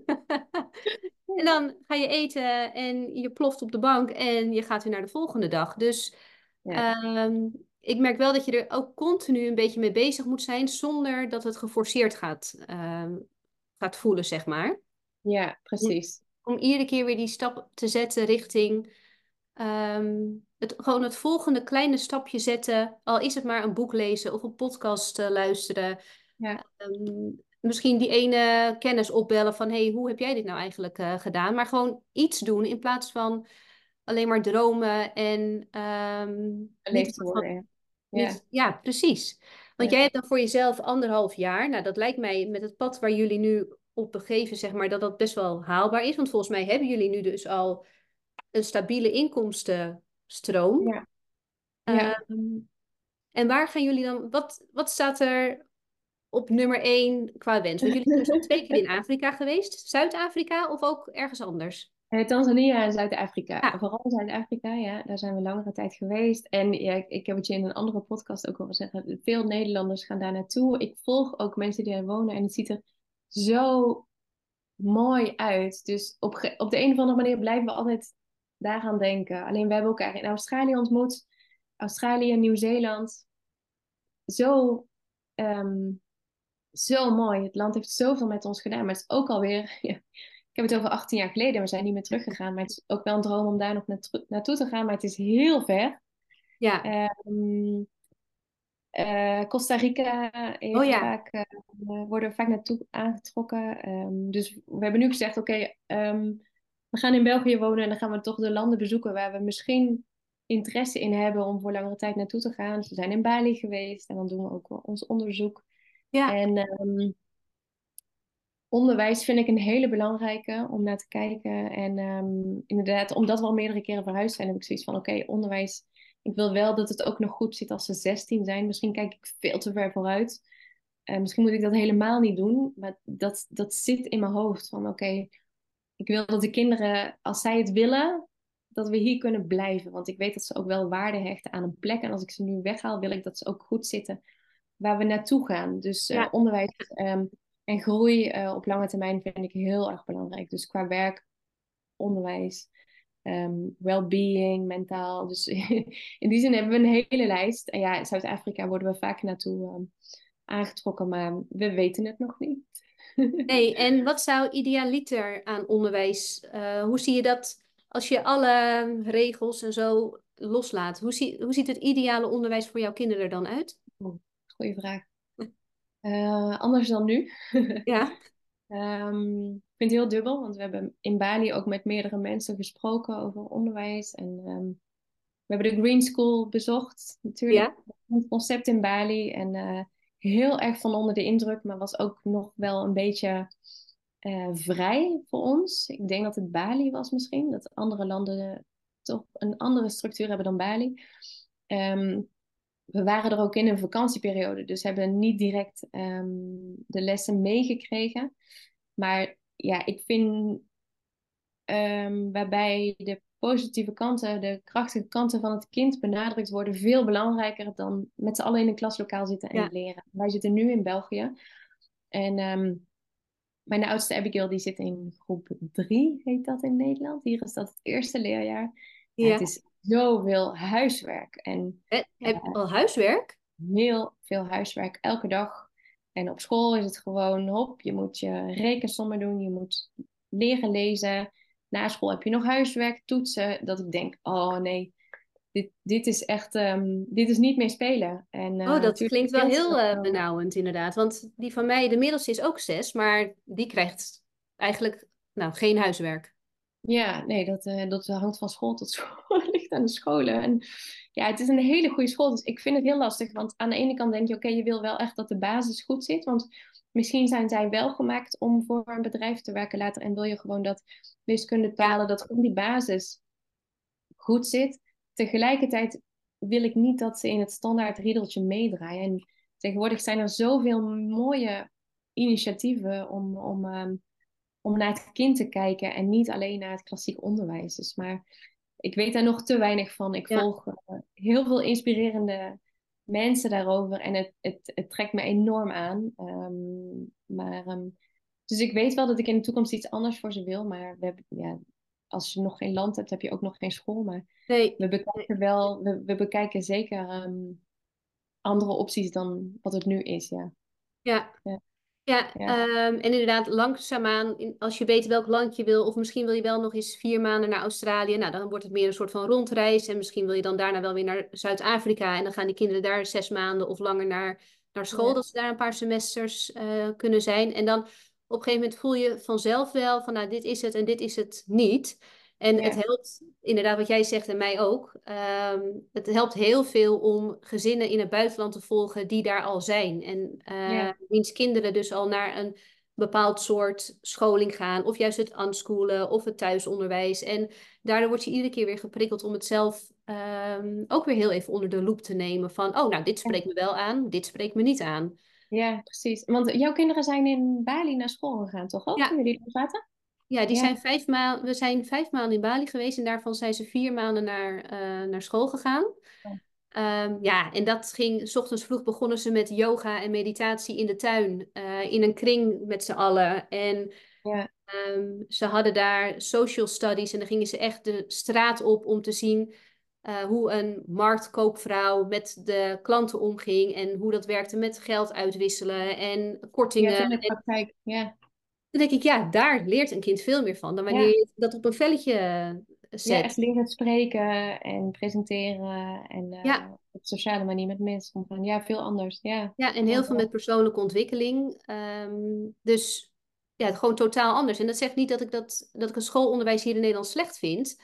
En dan ga je eten en je ploft op de bank en je gaat weer naar de volgende dag. Dus Ja, ehm, ik merk wel dat je er ook continu een beetje mee bezig moet zijn, zonder dat het geforceerd gaat, ehm, gaat voelen, zeg maar. ja, Om, precies. om iedere keer weer die stap te zetten richting ehm, het, gewoon het volgende kleine stapje zetten. Al is het maar een boek lezen of een podcast eh, luisteren. Ja, Ehm, misschien die ene kennis opbellen van, hey, hoe heb jij dit nou eigenlijk eh, gedaan? Maar gewoon iets doen in plaats van alleen maar dromen en ehm, niet, beleefd te van, worden. Ja, ja, niet, ja, precies. Want ja. jij hebt dan voor jezelf anderhalf jaar. Nou, dat lijkt mij met het pad waar jullie nu op begeven, zeg maar, dat dat best wel haalbaar is. Want volgens mij hebben jullie nu dus al een stabiele inkomstenstroom. Ja, ja. Ehm, en waar gaan jullie dan, wat, wat staat er op nummer één qua wens? Want jullie zijn dus al twee keer in Afrika geweest. Zuid-Afrika of ook ergens anders? Eh, Tanzania en Zuid-Afrika. Ja, Vooral Zuid-Afrika, ja, daar zijn we langere tijd geweest. En ja, ik, ik heb het je in een andere podcast ook al gezegd. Veel Nederlanders gaan daar naartoe. Ik volg ook mensen die daar wonen en het ziet er zo mooi uit. Dus op, ge- op de een of andere manier blijven we altijd daaraan denken. Alleen we hebben elkaar in Australië ontmoet. Australië, Nieuw-Zeeland. Zo, ehm, zo mooi. Het land heeft zoveel met ons gedaan. Maar het is ook alweer... Ja, ik heb het over achttien jaar geleden. We zijn niet meer teruggegaan. Maar het is ook wel een droom om daar nog naartoe naartoe te gaan. Maar het is heel ver. ja. Ehm, eh, Costa Rica Oh heeft ja, vaak, eh, worden we vaak naartoe aangetrokken. Ehm, dus we hebben nu gezegd, oké, ehm, we gaan in België wonen en dan gaan we toch de landen bezoeken waar we misschien interesse in hebben om voor langere tijd naartoe te gaan. Dus we zijn in Bali geweest en dan doen we ook wel ons onderzoek. ja, En ehm, onderwijs vind ik een hele belangrijke om naar te kijken. En ehm, inderdaad, omdat we al meerdere keren verhuisd zijn, heb ik zoiets van: oké, onderwijs. Ik wil wel dat het ook nog goed zit als ze zestien zijn. Misschien kijk ik veel te ver vooruit. Eh, misschien moet ik dat helemaal niet doen. Maar dat, dat zit in mijn hoofd. Van oké, ik wil dat de kinderen, als zij het willen, dat we hier kunnen blijven. Want ik weet dat ze ook wel waarde hechten aan een plek. En als ik ze nu weghaal, wil ik dat ze ook goed zitten waar we naartoe gaan. Dus eh, ja, onderwijs ehm, en groei eh, op lange termijn vind ik heel erg belangrijk. Dus qua werk, onderwijs, ehm well-being, mentaal. Dus in die zin hebben we een hele lijst. En ja, in Zuid-Afrika worden we vaak naartoe ehm, aangetrokken, maar we weten het nog niet. Hey, en wat zou idealiter aan onderwijs, uh, hoe zie je dat als je alle regels en zo loslaat? Hoe, zie, hoe ziet het ideale onderwijs voor jouw kinderen er dan uit? Oeh, goeie vraag. Uh, anders dan nu. Ja, um, ik vind het heel dubbel, want we hebben in Bali ook met meerdere mensen gesproken over onderwijs. En um, we hebben de Green School bezocht, natuurlijk. ja, Het concept in Bali. En uh, heel erg van onder de indruk, maar was ook nog wel een beetje uh, vrij voor ons. Ik denk dat het Bali was misschien, dat andere landen toch een andere structuur hebben dan Bali. Um, we waren er ook in een vakantieperiode, dus hebben niet direct um, de lessen meegekregen. Maar ja, ik vind um, waarbij de positieve kanten, de krachtige kanten van het kind benadrukt worden, veel belangrijker dan met z'n allen in een klaslokaal zitten en ja, leren. Wij zitten nu in België en um, mijn oudste Abigail die zit in groep drie, heet dat in Nederland. Hier is dat het eerste leerjaar. Ja, het ja. is zoveel huiswerk en Eh, heb je uh, al huiswerk? heel veel huiswerk elke dag. En op school is het gewoon, hop, je moet je rekensommen doen, je moet leren lezen. Na school heb je nog huiswerk, toetsen. Dat ik denk, oh nee, dit, dit is echt, um, dit is niet meer spelen. En uh, Oh, dat natuurlijk klinkt wel speelt ze heel dat uh, wel. benauwend inderdaad. Want die van mij, de middelste is ook zes, maar die krijgt eigenlijk nou, geen huiswerk. Ja, nee, dat, uh, dat hangt van school tot school. Het ligt aan de scholen. En ja, het is een hele goede school. Dus ik vind het heel lastig. Want aan de ene kant denk je, oké, okay, je wil wel echt dat de basis goed zit. Want misschien zijn zij wel gemaakt om voor een bedrijf te werken later. En wil je gewoon dat wiskunde, Ja, talen, dat gewoon die basis goed zit. Tegelijkertijd wil ik niet dat ze in het standaard riedeltje meedraaien. En tegenwoordig zijn er zoveel mooie initiatieven om, om um, om naar het kind te kijken en niet alleen naar het klassiek onderwijs. Dus, maar ik weet daar nog te weinig van. Ik ja, volg uh, heel veel inspirerende mensen daarover en het, het, het trekt me enorm aan. Um, maar, um, dus ik weet wel dat ik in de toekomst iets anders voor ze wil, maar we hebben, ja, als je nog geen land hebt, heb je ook nog geen school. Maar nee. we nee. bekijken wel, we, we bekijken zeker um, andere opties dan wat het nu is. Ja, Ja. ja, Ja, ja. ehm, en inderdaad, langzaamaan, in- als je weet welk land je wil, of misschien wil je wel nog eens vier maanden naar Australië, nou, dan wordt het meer een soort van rondreis. En misschien wil je dan daarna wel weer naar Zuid-Afrika. En dan gaan die kinderen daar zes maanden of langer naar, naar school, Ja, dat ze daar een paar semesters eh, kunnen zijn. En dan op een gegeven moment voel je vanzelf wel van, nou, dit is het en dit is het niet. En het ja, helpt, inderdaad, wat jij zegt en mij ook. ehm, het helpt heel veel om gezinnen in het buitenland te volgen die daar al zijn. En uh, ja. wiens kinderen dus al naar een bepaald soort scholing gaan. Of juist het unschoolen of het thuisonderwijs. En daardoor word je iedere keer weer geprikkeld om het zelf um, ook weer heel even onder de loep te nemen. Van, oh, nou, dit spreekt me wel aan, dit spreekt me niet aan. Ja, precies. Want jouw kinderen zijn in Bali naar school gegaan, toch ook? Toen Ja, jullie er zaten? ja, die Ja. zijn vijf maanden, we zijn vijf maanden in Bali geweest en daarvan zijn ze vier maanden naar, uh, naar school gegaan. Um, ja, en dat ging, 's ochtends vroeg begonnen ze met yoga en meditatie in de tuin, uh, in een kring met z'n allen. En Ja, um, ze hadden daar social studies en dan gingen ze echt de straat op om te zien uh, hoe een marktkoopvrouw met de klanten omging en hoe dat werkte met geld uitwisselen en ja, het kortingen. in de En praktijk. Ja. dan denk ik, ja, daar leert een kind veel meer van dan wanneer Ja. je dat op een velletje uh, Ja, echt zet. leren spreken en presenteren en uh, Ja, op sociale manier met mensen omgaan. Ja, veel anders. Ja. ja, en heel veel met persoonlijke ontwikkeling. Um, dus ja, gewoon totaal anders. En dat zegt niet dat ik, dat, dat ik het schoolonderwijs hier in Nederland slecht vind.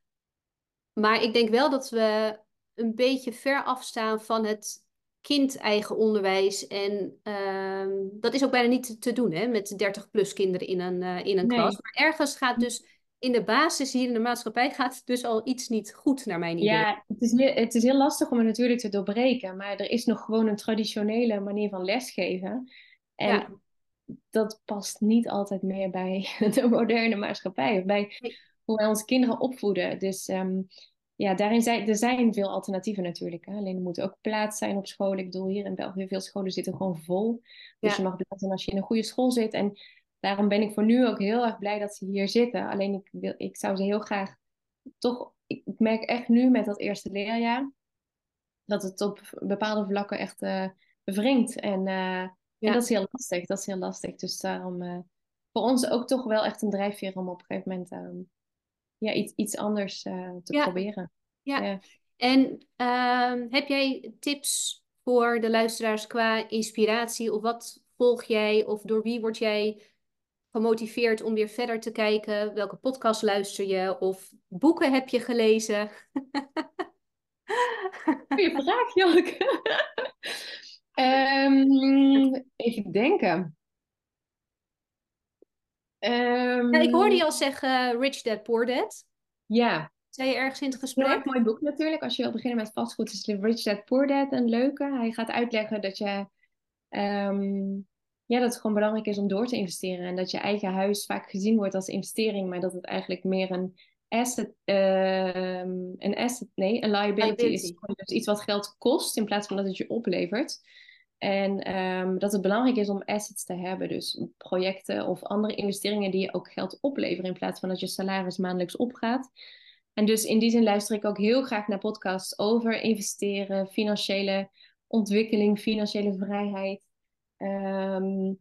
Maar ik denk wel dat we een beetje ver afstaan van het kind-eigen onderwijs. En um, dat is ook bijna niet te, te doen, hè, met dertig plus kinderen in een, uh, in een klas. Nee. Maar ergens gaat dus in de basis hier in de maatschappij gaat dus al iets niet goed, naar mijn idee. Ja, het is, heel, het is heel lastig om het natuurlijk te doorbreken, maar er is nog gewoon een traditionele manier van lesgeven. Ja, En dat past niet altijd meer bij de moderne maatschappij of bij hoe wij onze kinderen opvoeden. Dus um, ja, daarin zijn er zijn veel alternatieven natuurlijk. Hè? Alleen er moet ook plaats zijn op school. Ik bedoel, hier in België, veel scholen zitten gewoon vol. Dus je ja, mag blij zijn als je in een goede school zit. En daarom ben ik voor nu ook heel erg blij dat ze hier zitten. Alleen ik, wil, ik zou ze heel graag toch... Ik merk echt nu met dat eerste leerjaar dat het op bepaalde vlakken echt uh, bevringt. En uh, En Ja. dat is heel lastig, dat is heel lastig. Dus daarom uh, voor ons ook toch wel echt een drijfveer om op een gegeven moment um, ja, iets, iets anders uh, te Ja, proberen. ja. Ja. En uh, heb jij tips voor de luisteraars qua inspiratie? Of wat volg jij? Of door wie word jij gemotiveerd om weer verder te kijken? Welke podcast luister je? Of boeken heb je gelezen? Goeie vraag, Janneke. um, even denken. Ja, ik hoorde Um, je al zeggen Rich Dad Poor Dad. ja, Zei je ergens in het heel erg gesprek? mooi boek natuurlijk. Als je wil beginnen met vastgoed, is Rich Dad Poor Dad een leuke. Hij gaat uitleggen dat je um, ja, dat het gewoon belangrijk is om door te investeren. En dat je eigen huis vaak gezien wordt als investering, maar dat het eigenlijk meer een asset, um, een asset, nee, een liability is. Liability. Dus iets wat geld kost in plaats van dat het je oplevert. En um, dat het belangrijk is om assets te hebben. Dus projecten of andere investeringen die je ook geld opleveren. In plaats van dat je salaris maandelijks opgaat. En dus in die zin luister ik ook heel graag naar podcasts over investeren, financiële ontwikkeling, financiële vrijheid. Um,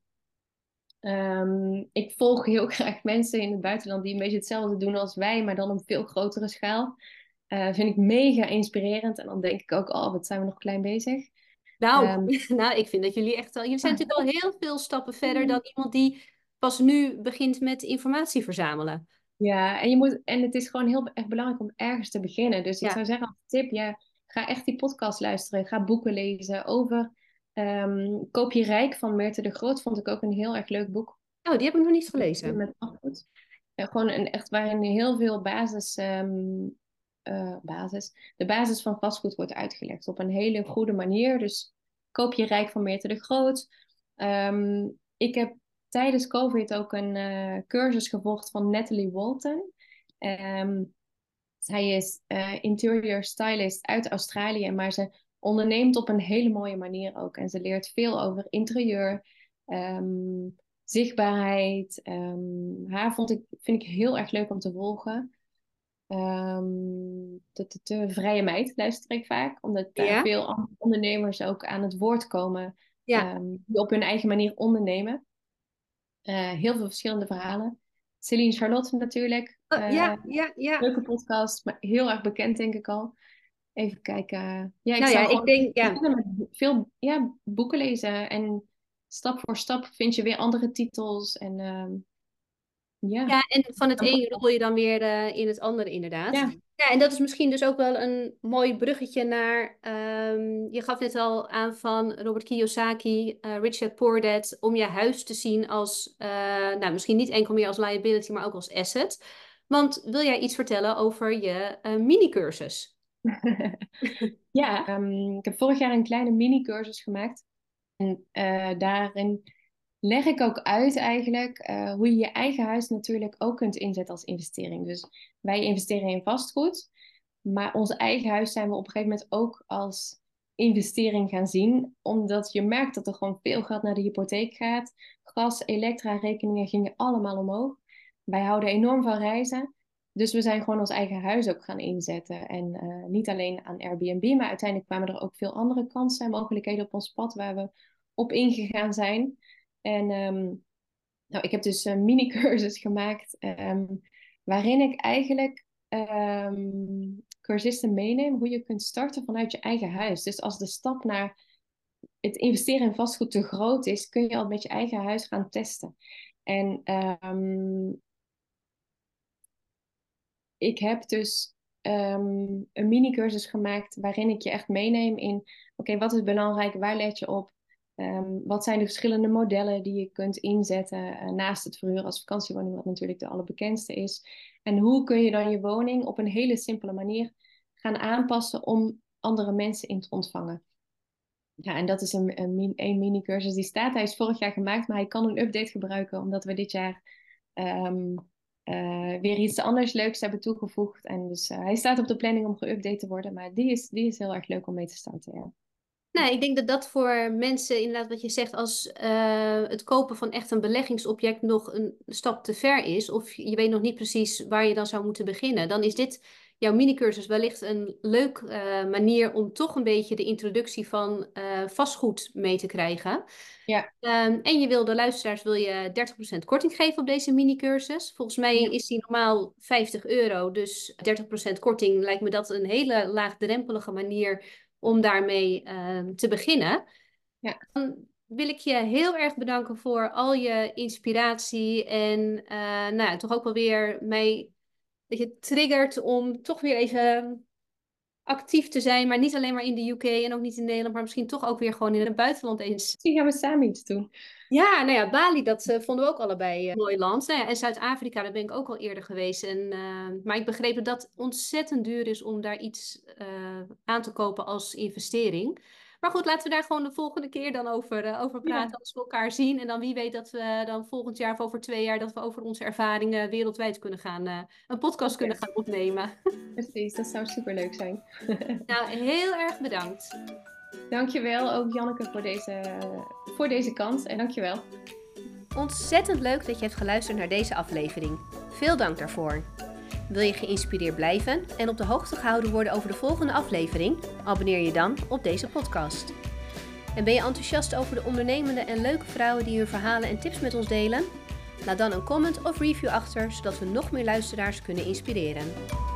um, ik volg heel graag mensen in het buitenland die een beetje hetzelfde doen als wij, maar dan op veel grotere schaal. Uh, vind ik mega inspirerend. En dan denk ik ook, oh, wat zijn we nog klein bezig. Nou, Um, nou, ik vind dat jullie echt al... Jullie zijn natuurlijk al heel veel stappen verder dan iemand die pas nu begint met informatie verzamelen. Ja, en, je moet, en het is gewoon heel erg belangrijk om ergens te beginnen. Dus ik Ja. zou zeggen als tip, ja, ga echt die podcast luisteren. Ga boeken lezen over um, Koop je Rijk van Meerte de Groot. Vond ik ook een heel erg leuk boek. Oh, die heb ik nog niet gelezen. Met vastgoed. Ja, gewoon een, echt waarin heel veel basis, um, uh, basis, de basis van vastgoed wordt uitgelegd. Op een hele goede manier. Dus Koop je Rijk van Meerte de Groot. Um, ik heb tijdens COVID ook een uh, cursus gevolgd van Natalie Walton. Um, zij is uh, interior stylist uit Australië, maar ze onderneemt op een hele mooie manier ook. En ze leert veel over interieur, um, zichtbaarheid. Um, haar vond ik, vind ik heel erg leuk om te volgen. Um, de, de, de vrije meid luister ik vaak, omdat daar Ja? veel andere ondernemers ook aan het woord komen, Ja. um, die op hun eigen manier ondernemen. Uh, heel veel verschillende verhalen. Celine Charlotte natuurlijk. Oh, Uh, ja, ja, ja. leuke podcast, maar heel erg bekend denk ik al. Even kijken. Ja, ik Nou zou ja, ik gewoon denk, ja. beginnen met veel ja, boeken lezen. En stap voor stap vind je weer andere titels. En um, ja. Ja, en van het een rol je dan weer uh, in het andere, inderdaad. Ja. Ja, en dat is misschien dus ook wel een mooi bruggetje naar. Um, je gaf net al aan van Robert Kiyosaki, uh, Rich Dad Poor Dad, om je huis te zien als, uh, nou, misschien niet enkel meer als liability, maar ook als asset. Want wil jij iets vertellen over je uh, mini-cursus? Ja, um, ik heb vorig jaar een kleine mini-cursus gemaakt. En uh, daarin leg ik ook uit eigenlijk uh, hoe je je eigen huis natuurlijk ook kunt inzetten als investering. Dus wij investeren in vastgoed, maar ons eigen huis zijn we op een gegeven moment ook als investering gaan zien, omdat je merkt dat er gewoon veel geld naar de hypotheek gaat. Gas, elektra, rekeningen gingen allemaal omhoog. Wij houden enorm van reizen. Dus we zijn gewoon ons eigen huis ook gaan inzetten. En uh, niet alleen aan Airbnb, maar uiteindelijk kwamen er ook veel andere kansen en mogelijkheden op ons pad waar we op ingegaan zijn. En um, nou, ik heb dus een mini-cursus gemaakt um, waarin ik eigenlijk um, cursisten meeneem hoe je kunt starten vanuit je eigen huis. Dus als de stap naar het investeren in vastgoed te groot is, kun je al met je eigen huis gaan testen. En um, ik heb dus um, een mini-cursus gemaakt waarin ik je echt meeneem in, oké, okay, wat is belangrijk, waar let je op? Um, wat zijn de verschillende modellen die je kunt inzetten uh, naast het verhuren als vakantiewoning, wat natuurlijk de allerbekendste is. En hoe kun je dan je woning op een hele simpele manier gaan aanpassen om andere mensen in te ontvangen? Ja, en dat is een, een, een mini-cursus die staat. Hij is vorig jaar gemaakt, maar hij kan een update gebruiken omdat we dit jaar um, uh, weer iets anders leuks hebben toegevoegd. En dus uh, hij staat op de planning om geüpdate te worden, maar die is, die is heel erg leuk om mee te starten, ja. Nou, ik denk dat dat voor mensen, inderdaad, wat je zegt, als uh, het kopen van echt een beleggingsobject nog een stap te ver is, of je weet nog niet precies waar je dan zou moeten beginnen, dan is dit jouw minicursus wellicht een leuk uh, manier om toch een beetje de introductie van uh, vastgoed mee te krijgen. Ja. Um, en je wil de luisteraars wil je dertig procent korting geven op deze minicursus. Volgens mij ja. is die normaal vijftig euro, dus dertig procent korting lijkt me dat een hele laagdrempelige manier om daarmee uh, te beginnen. Ja. Dan wil ik je heel erg bedanken voor al je inspiratie en uh, nou ja, toch ook wel weer mij dat je triggert om toch weer even actief te zijn, maar niet alleen maar in de U K en ook niet in Nederland, maar misschien toch ook weer gewoon in het buitenland eens. Misschien gaan we samen iets doen. Ja, nou ja, Bali, dat uh, vonden we ook allebei een uh, mooi land. Nou ja, en Zuid-Afrika, daar ben ik ook al eerder geweest. En, uh, maar ik begreep dat dat ontzettend duur is om daar iets uh, aan te kopen als investering. Maar goed, laten we daar gewoon de volgende keer dan over, uh, over praten ja. als we elkaar zien. En dan wie weet dat we dan volgend jaar of over twee jaar dat we over onze ervaringen wereldwijd kunnen gaan, uh, een podcast okay. kunnen gaan opnemen. Precies, dat zou superleuk zijn. Nou, heel erg bedankt. Dankjewel ook Janneke voor deze, voor deze kans en dankjewel. Ontzettend leuk dat je hebt geluisterd naar deze aflevering. Veel dank daarvoor. Wil je geïnspireerd blijven en op de hoogte gehouden worden over de volgende aflevering? Abonneer je dan op deze podcast. En ben je enthousiast over de ondernemende en leuke vrouwen die hun verhalen en tips met ons delen? Laat dan een comment of review achter, zodat we nog meer luisteraars kunnen inspireren.